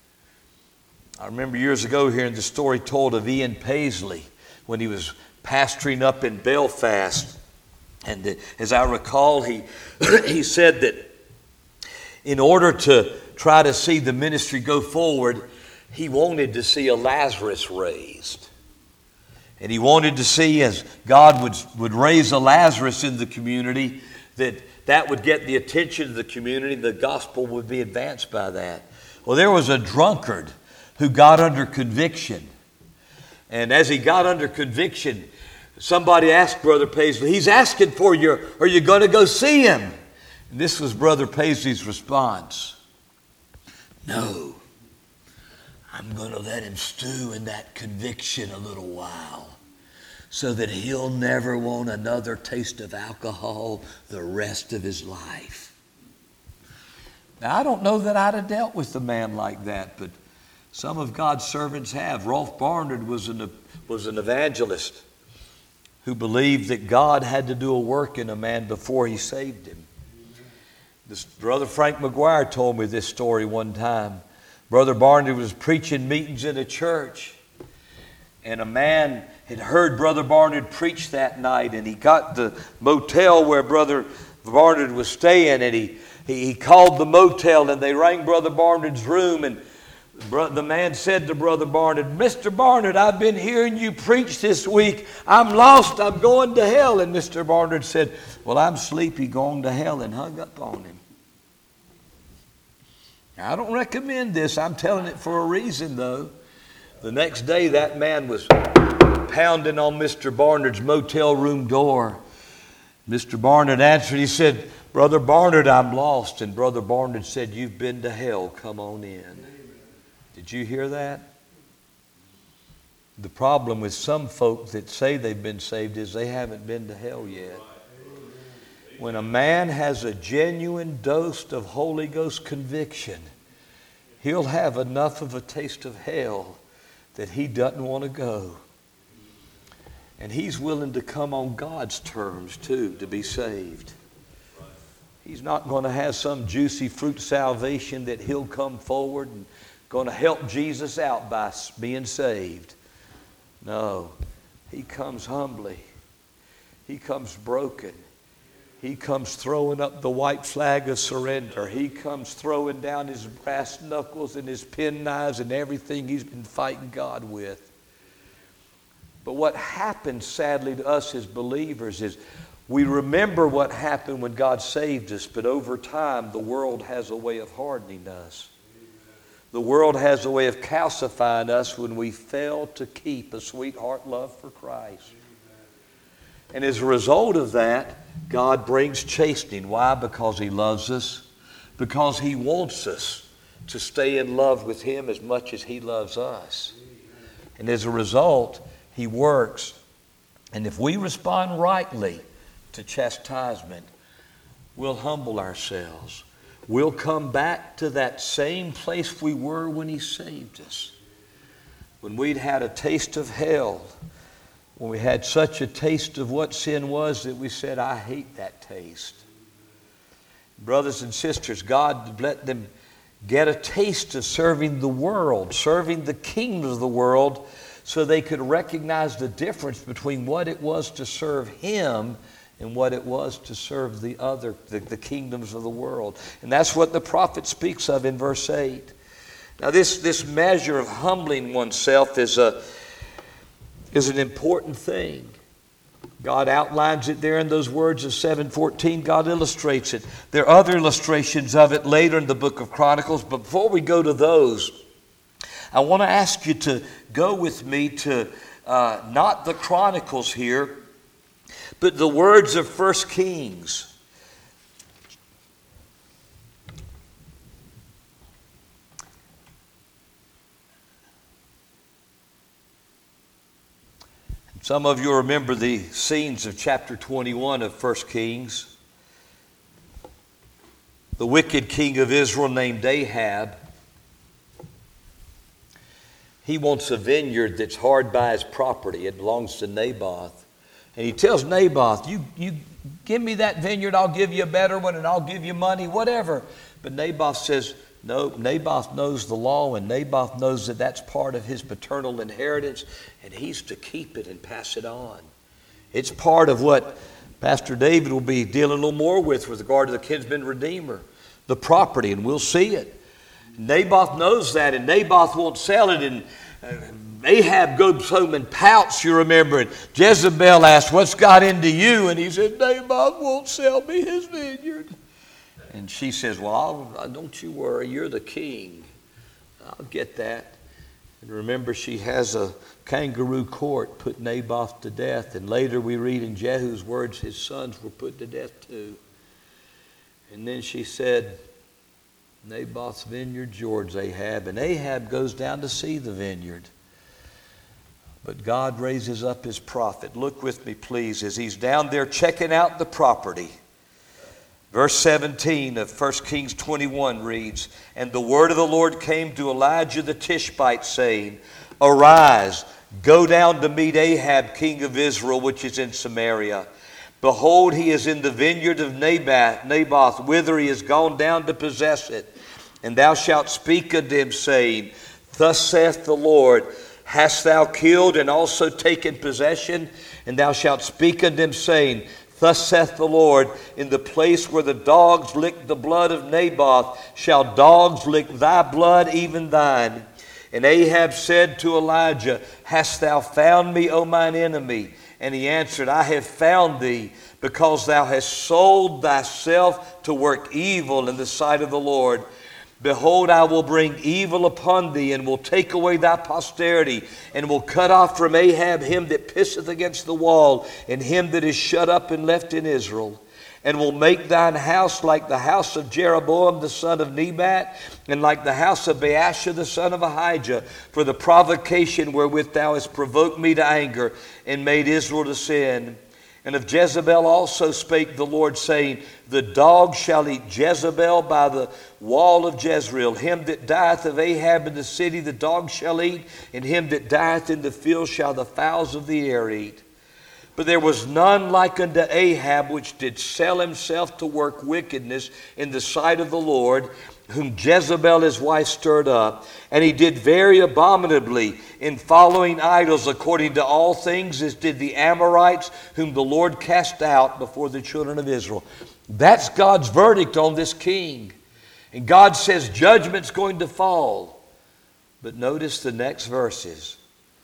I remember years ago hearing the story told of Ian Paisley when he was pastoring up in Belfast. And as I recall, he said that in order to try to see the ministry go forward, he wanted to see a Lazarus raised. And he wanted to see, as God would raise a Lazarus in the community, that would get the attention of the community. The gospel would be advanced by that. Well, there was a drunkard who got under conviction. And as he got under conviction, somebody asked Brother Paisley, he's asking for you, are you going to go see him? And this was Brother Paisley's response. No, I'm going to let him stew in that conviction a little while so that he'll never want another taste of alcohol the rest of his life. Now, I don't know that I'd have dealt with a man like that, but some of God's servants have. Rolf Barnard was an evangelist who believed that God had to do a work in a man before he saved him. This Brother Frank McGuire told me this story one time. Brother Barnard was preaching meetings in a church, and a man had heard Brother Barnard preach that night, and he got the motel where Brother Barnard was staying, and he called the motel, and they rang Brother Barnard's room, and the man said to Brother Barnard, Mr. Barnard, I've been hearing you preach this week. I'm lost. I'm going to hell. And Mr. Barnard said, well, I'm sleepy, going to hell, and hung up on him. Now, I don't recommend this. I'm telling it for a reason, though. The next day, that man was pounding on Mr. Barnard's motel room door. Mr. Barnard answered. He said, Brother Barnard, I'm lost. And Brother Barnard said, you've been to hell. Come on in. Did you hear that? The problem with some folk that say they've been saved is they haven't been to hell yet. When a man has a genuine dose of Holy Ghost conviction, he'll have enough of a taste of hell that he doesn't want to go. And he's willing to come on God's terms too to be saved. He's not going to have some juicy fruit salvation that he'll come forward and going to help Jesus out by being saved. No, he comes humbly. He comes broken. He comes throwing up the white flag of surrender. He comes throwing down his brass knuckles and his penknives and everything he's been fighting God with. But what happens, sadly, to us as believers is we remember what happened when God saved us, but over time the world has a way of hardening us. The world has a way of calcifying us when we fail to keep a sweetheart love for Christ. And as a result of that, God brings chastening. Why? Because He loves us. Because He wants us to stay in love with Him as much as He loves us. And as a result, He works. And if we respond rightly to chastisement, we'll humble ourselves. We'll come back to that same place we were when He saved us. When we'd had a taste of hell, when we had such a taste of what sin was that we said, I hate that taste. Brothers and sisters, God let them get a taste of serving the world, serving the kingdom of the world, so they could recognize the difference between what it was to serve Him and what it was to serve the kingdoms of the world. And that's what the prophet speaks of in verse 8. Now this measure of humbling oneself is an important thing. God outlines it there in those words of 7:14. God illustrates it. There are other illustrations of it later in the book of Chronicles. But before we go to those, I want to ask you to go with me to not the Chronicles here, but the words of 1 Kings. Some of you remember the scenes of chapter 21 of 1 Kings. The wicked king of Israel named Ahab, he wants a vineyard that's hard by his property. It belongs to Naboth. And he tells Naboth, you give me that vineyard, I'll give you a better one, and I'll give you money, whatever. But Naboth says, no, Naboth knows the law, and Naboth knows that that's part of his paternal inheritance, and he's to keep it and pass it on. It's part of what Pastor David will be dealing a little more with regard to the kinsman redeemer, the property, and we'll see it. Naboth knows that, and Naboth won't sell it, and Ahab goes home and pouts, you remember it. Jezebel asked, what's got into you? And he said, Naboth won't sell me his vineyard. And she says, well, don't you worry, you're the king. I'll get that. And remember, she has a kangaroo court put Naboth to death. And later we read in Jehu's words, his sons were put to death too. And then she said, Naboth's vineyard, George, Ahab. And Ahab goes down to see the vineyard. But God raises up his prophet. Look with me, please, as he's down there checking out the property. Verse 17 of 1 Kings 21 reads, And the word of the Lord came to Elijah the Tishbite, saying, Arise, go down to meet Ahab, king of Israel, which is in Samaria. Behold, he is in the vineyard of Naboth, whither he is gone down to possess it. And thou shalt speak unto him, saying, Thus saith the Lord, Hast thou killed and also taken possession? And thou shalt speak unto him, saying, Thus saith the Lord, In the place where the dogs licked the blood of Naboth, shall dogs lick thy blood, even thine. And Ahab said to Elijah, Hast thou found me, O mine enemy? And he answered, I have found thee, because thou hast sold thyself to work evil in the sight of the Lord. Behold, I will bring evil upon thee, and will take away thy posterity, and will cut off from Ahab him that pisseth against the wall, and him that is shut up and left in Israel. And will make thine house like the house of Jeroboam the son of Nebat, and like the house of Baasha the son of Ahijah, for the provocation wherewith thou hast provoked me to anger, and made Israel to sin. And of Jezebel also spake the Lord, saying, The dog shall eat Jezebel by the wall of Jezreel. Him that dieth of Ahab in the city the dog shall eat, and him that dieth in the field shall the fowls of the air eat. But there was none like unto Ahab, which did sell himself to work wickedness in the sight of the Lord, whom Jezebel his wife stirred up. And he did very abominably in following idols, according to all things as did the Amorites, whom the Lord cast out before the children of Israel. That's God's verdict on this king. And God says judgment's going to fall. But notice the next verses.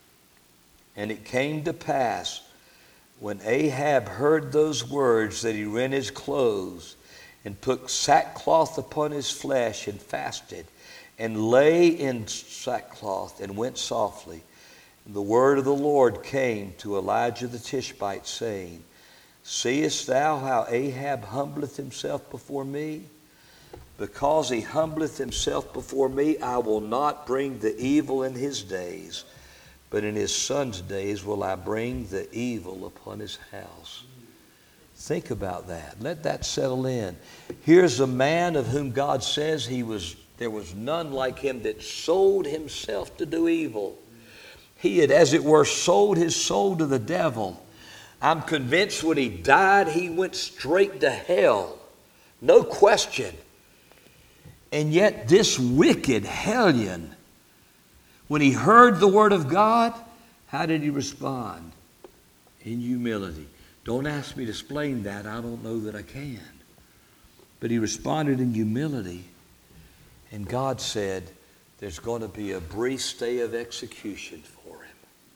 And it came to pass, when Ahab heard those words, that he rent his clothes, and put sackcloth upon his flesh, and fasted, and lay in sackcloth, and went softly. And the word of the Lord came to Elijah the Tishbite, saying, Seest thou how Ahab humbleth himself before me? Because he humbleth himself before me, I will not bring the evil in his days, but in his son's days will I bring the evil upon his house. Think about that. Let that settle in. Here's a man of whom God says there was none like him, that sold himself to do evil. He had, as it were, sold his soul to the devil. I'm convinced when he died, he went straight to hell. No question. And yet this wicked hellion, when he heard the word of God, how did he respond? In humility. Don't ask me to explain that. I don't know that I can. But he responded in humility. And God said, there's going to be a brief stay of execution for him.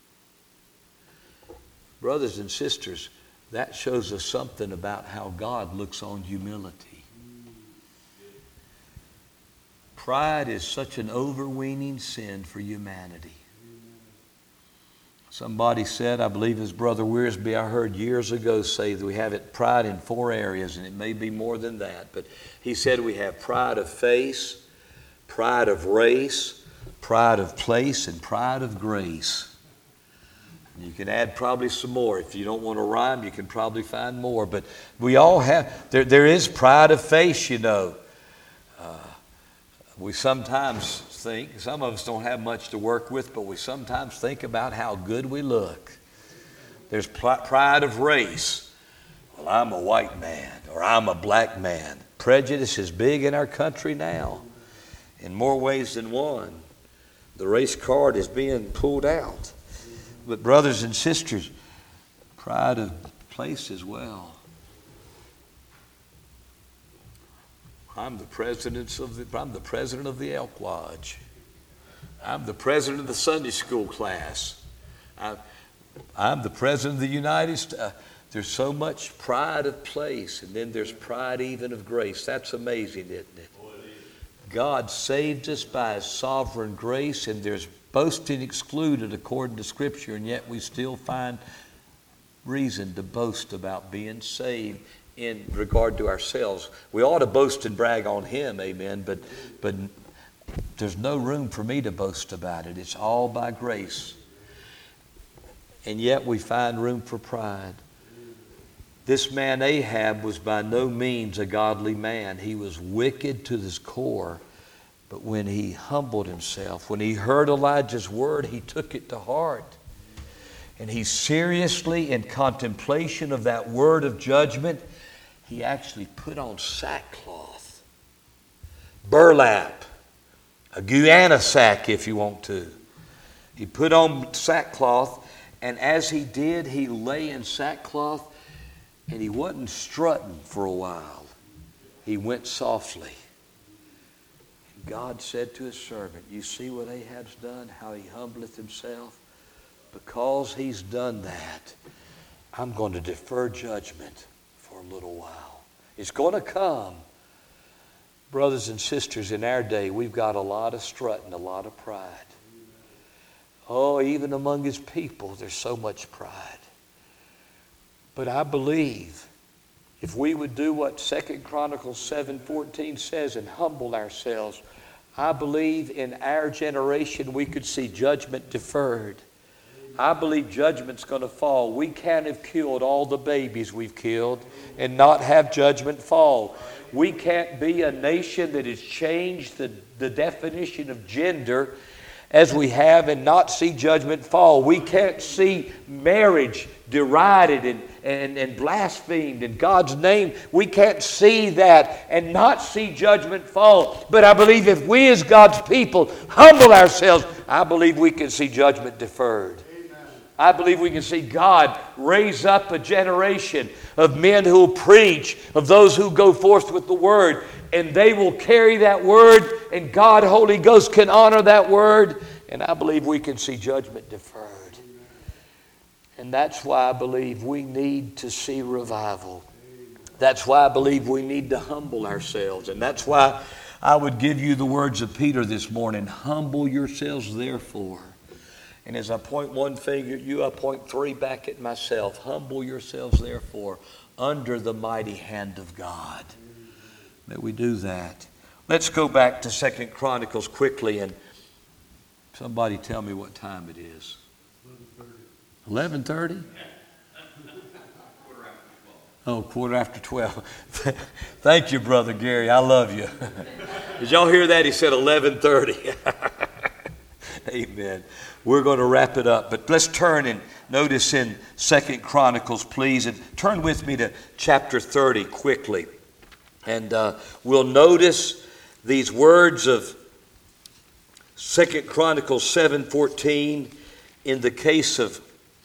Brothers and sisters, that shows us something about how God looks on humility. Pride is such an overweening sin for humanity. Somebody said, I believe his brother Wiersbe, I heard years ago say that we have pride in 4 areas, and it may be more than that. But he said we have pride of face, pride of race, pride of place, and pride of grace. You can add probably some more. If you don't want to rhyme, you can probably find more. But we all have, there is pride of face, you know. We sometimes think, some of us don't have much to work with, but we sometimes think about how good we look. There's pride of race. Well, I'm a white man, or I'm a black man. Prejudice is big in our country now, in more ways than one. The race card is being pulled out. But brothers and sisters, pride of place as well. I'm the president of the Elk Lodge. I'm the president of the Sunday school class. I'm the president of the United States. There's so much pride of place, and then there's pride even of grace. That's amazing, isn't it? God saved us by His sovereign grace, and there's Boasting excluded according to Scripture, and yet we still find reason to boast about being saved in regard to ourselves. We ought to boast and brag on Him, amen, but there's no room for me to boast about it. It's all by grace. And yet we find room for pride. This man Ahab was by no means a godly man. He was wicked to his core. But when he humbled himself, when he heard Elijah's word, he took it to heart. And he seriously, in contemplation of that word of judgment, he actually put on sackcloth, burlap, a Guyana sack if you want to. He put on sackcloth, and as he did, he lay in sackcloth, and he wasn't strutting for a while. He went softly. God said to His servant, you see what Ahab's done, how he humbleth himself? Because he's done that, I'm going to defer judgment for a little while. It's going to come. Brothers and sisters, in our day, we've got a lot of strutting, a lot of pride. Oh, even among His people, there's so much pride. But I believe if we would do what 2 Chronicles 7:14 says and humble ourselves, I believe in our generation we could see judgment deferred. I believe judgment's going to fall. We can't have killed all the babies we've killed and not have judgment fall. We can't be a nation that has changed the definition of gender as we have and not see judgment fall. We can't see marriage derided and blasphemed in God's name. We can't see that and not see judgment fall. But I believe if we as God's people humble ourselves, I believe we can see judgment deferred. I believe we can see God raise up a generation of men who will preach, of those who go forth with the Word, and they will carry that Word, and God, Holy Ghost, can honor that Word, and I believe we can see judgment deferred. And that's why I believe we need to see revival. That's why I believe we need to humble ourselves, and that's why I would give you the words of Peter this morning, humble yourselves therefore. And as I point one finger at you, I point three back at myself. Humble yourselves, therefore, under the mighty hand of God. May we do that. Let's go back to 2 Chronicles quickly, and somebody tell me what time it is. 11:30? Oh, 12:15. Thank you, Brother Gary. I love you. Did y'all hear that? He said 11:30. Amen. We're going to wrap it up, but let's turn and notice in 2 Chronicles, please, and turn with me to chapter 30 quickly. And we'll notice these words of 2 Chronicles 7:14 in the case of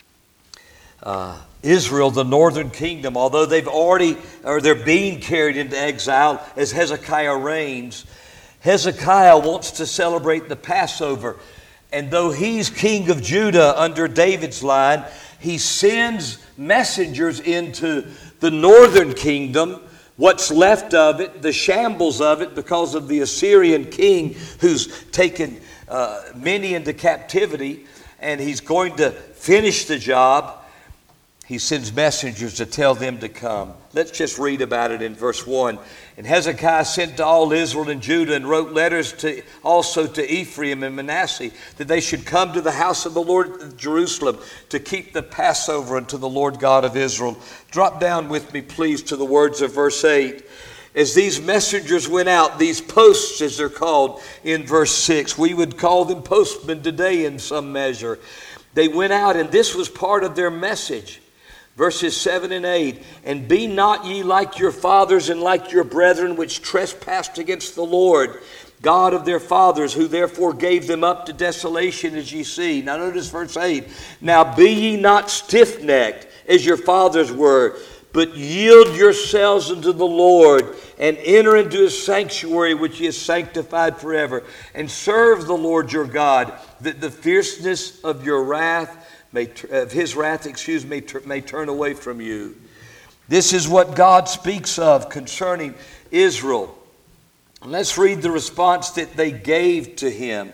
Israel, the northern kingdom. Although they're being carried into exile as Hezekiah reigns, Hezekiah wants to celebrate the Passover. And though he's king of Judah under David's line, he sends messengers into the northern kingdom, what's left of it, the shambles of it, because of the Assyrian king who's taken many into captivity, and he's going to finish the job. He sends messengers to tell them to come. Let's just read about it in verse 1. And Hezekiah sent to all Israel and Judah and wrote letters also to Ephraim and Manasseh that they should come to the house of the Lord at Jerusalem to keep the Passover unto the Lord God of Israel. Drop down with me, please, to the words of verse 8. As these messengers went out, these posts, as they're called in verse 6, we would call them postmen today in some measure. They went out, and this was part of their message. Verses 7 and 8, and be not ye like your fathers and like your brethren which trespassed against the Lord, God of their fathers, who therefore gave them up to desolation, as ye see. Now notice verse 8. Now be ye not stiff-necked, as your fathers were, but yield yourselves unto the Lord, and enter into His sanctuary, which He has sanctified forever, and serve the Lord your God, that the fierceness of your wrath His wrath, may turn away from you. This is what God speaks of concerning Israel. Let's read the response that they gave to Him.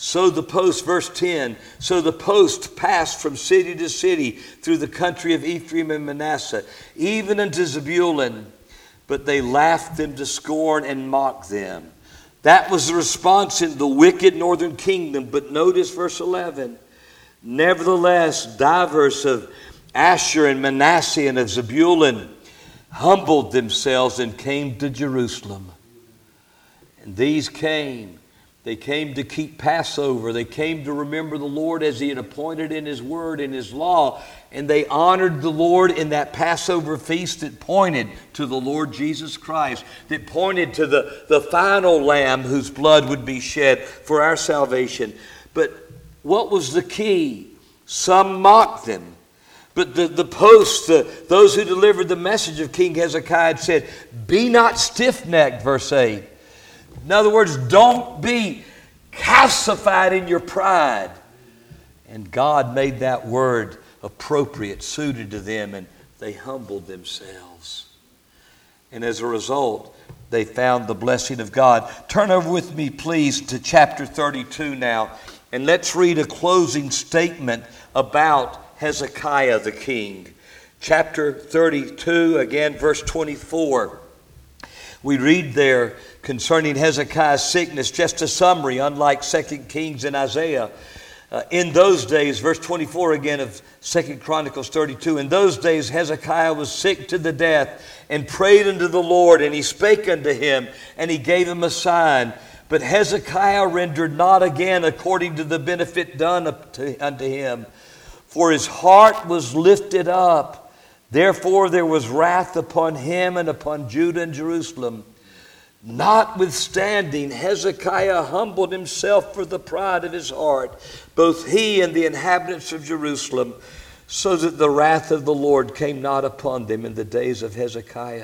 So the post, verse 10, so the post passed from city to city through the country of Ephraim and Manasseh, even unto Zebulun. But they laughed them to scorn and mocked them. That was the response in the wicked northern kingdom. But notice verse 11. Nevertheless, divers of Asher and Manasseh and of Zebulun humbled themselves and came to Jerusalem. And these came. They came to keep Passover. They came to remember the Lord as He had appointed in His word, in His law. And they honored the Lord in that Passover feast that pointed to the Lord Jesus Christ, that pointed to the final Lamb whose blood would be shed for our salvation. But what was the key? Some mocked them. But the posts, those who delivered the message of King Hezekiah said, "Be not stiff-necked," verse 8. In other words, don't be calcified in your pride. And God made that word appropriate, suited to them, and they humbled themselves. And as a result, they found the blessing of God. Turn over with me, please, to chapter 32 now, and let's read a closing statement about Hezekiah the king. Chapter 32, again, verse 24. We read there concerning Hezekiah's sickness, just a summary, unlike 2 Kings and Isaiah. In those days, verse 24 again of 2 Chronicles 32, in those days Hezekiah was sick to the death and prayed unto the Lord, and He spake unto him, and He gave him a sign. But Hezekiah rendered not again according to the benefit done unto him, for his heart was lifted up. Therefore there was wrath upon him and upon Judah and Jerusalem. Notwithstanding, Hezekiah humbled himself for the pride of his heart, both he and the inhabitants of Jerusalem, so that the wrath of the Lord came not upon them in the days of Hezekiah.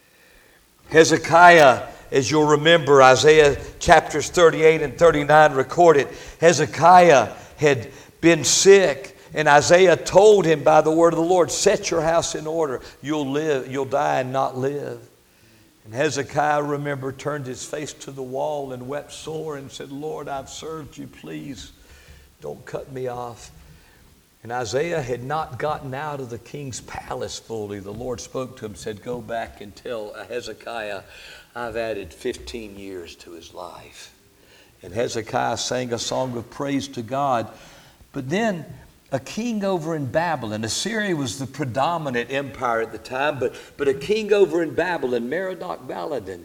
Hezekiah, as you'll remember, Isaiah chapters 38 and 39 recorded, Hezekiah had been sick. And Isaiah told him by the word of the Lord, set your house in order. You'll die and not live. And Hezekiah, remember, turned his face to the wall and wept sore and said, Lord, I've served you. Please don't cut me off. And Isaiah had not gotten out of the king's palace fully. The Lord spoke to him, said, go back and tell Hezekiah, I've added 15 years to his life. And Hezekiah sang a song of praise to God. But then a king over in Babylon, Assyria was the predominant empire at the time, but a king over in Babylon, Merodach-Baladan,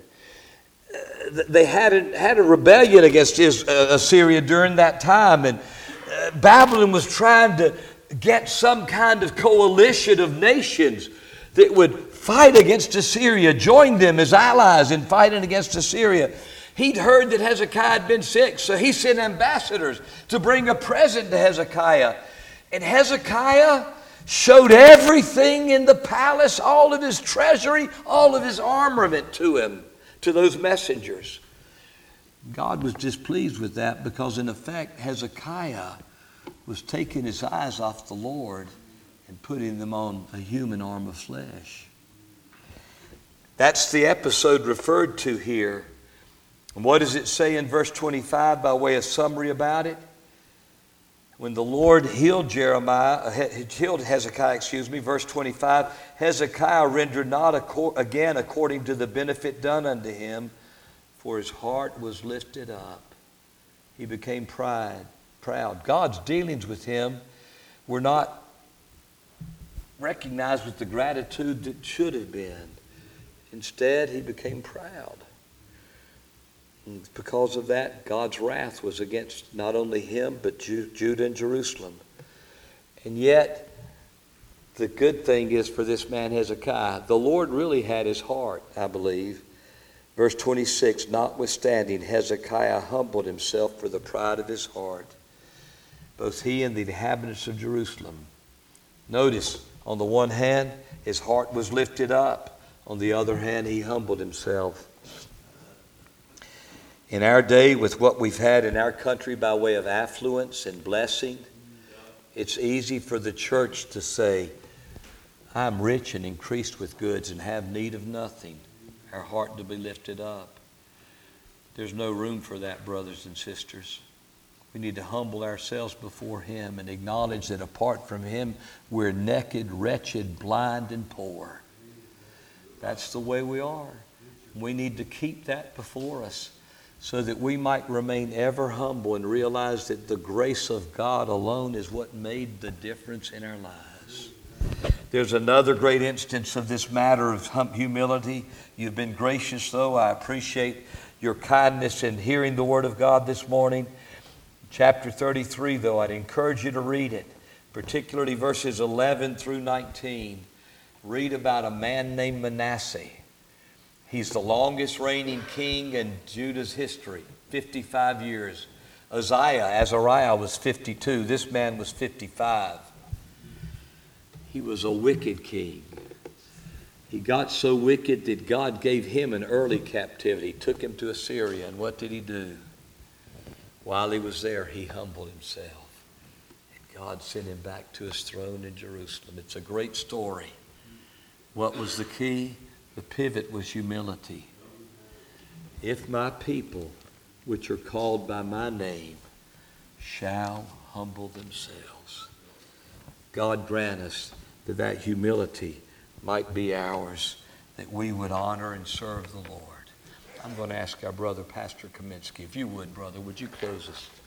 they had a rebellion against Assyria during that time, and Babylon was trying to get some kind of coalition of nations that would fight against Assyria, join them as allies in fighting against Assyria. He'd heard that Hezekiah had been sick, so he sent ambassadors to bring a present to Hezekiah. And Hezekiah showed everything in the palace, all of his treasury, all of his armament to him, to those messengers. God was displeased with that because, in effect, Hezekiah was taking his eyes off the Lord and putting them on a human arm of flesh. That's the episode referred to here. And what does it say in verse 25 by way of summary about it? When the Lord healed Hezekiah, verse 25, Hezekiah rendered not again according to the benefit done unto him, for his heart was lifted up. He became proud. God's dealings with him were not recognized with the gratitude that should have been. Instead, he became proud. And because of that, God's wrath was against not only him, but Judah and Jerusalem. And yet, the good thing is for this man Hezekiah, the Lord really had his heart, I believe. Verse 26, notwithstanding, Hezekiah humbled himself for the pride of his heart, both he and the inhabitants of Jerusalem. Notice, on the one hand, his heart was lifted up. On the other hand, he humbled himself. In our day, with what we've had in our country by way of affluence and blessing, it's easy for the church to say, I'm rich and increased with goods and have need of nothing. Our heart to be lifted up. There's no room for that, brothers and sisters. We need to humble ourselves before Him and acknowledge that apart from Him, we're naked, wretched, blind, and poor. That's the way we are. We need to keep that before us so that we might remain ever humble and realize that the grace of God alone is what made the difference in our lives. There's another great instance of this matter of humility. You've been gracious, though. I appreciate your kindness in hearing the Word of God this morning. Chapter 33, though, I'd encourage you to read it, particularly verses 11 through 19. Read about a man named Manasseh. He's the longest reigning king in Judah's history, 55 years. Azariah was 52. This man was 55. He was a wicked king. He got so wicked that God gave him an early captivity, took him to Assyria, and what did he do? While he was there, he humbled himself. And God sent him back to his throne in Jerusalem. It's a great story. What was the key? The pivot was humility. If my people, which are called by my name, shall humble themselves. God grant us that humility might be ours, that we would honor and serve the Lord. I'm going to ask our brother, Pastor Kaminsky, if you would, brother, would you close us?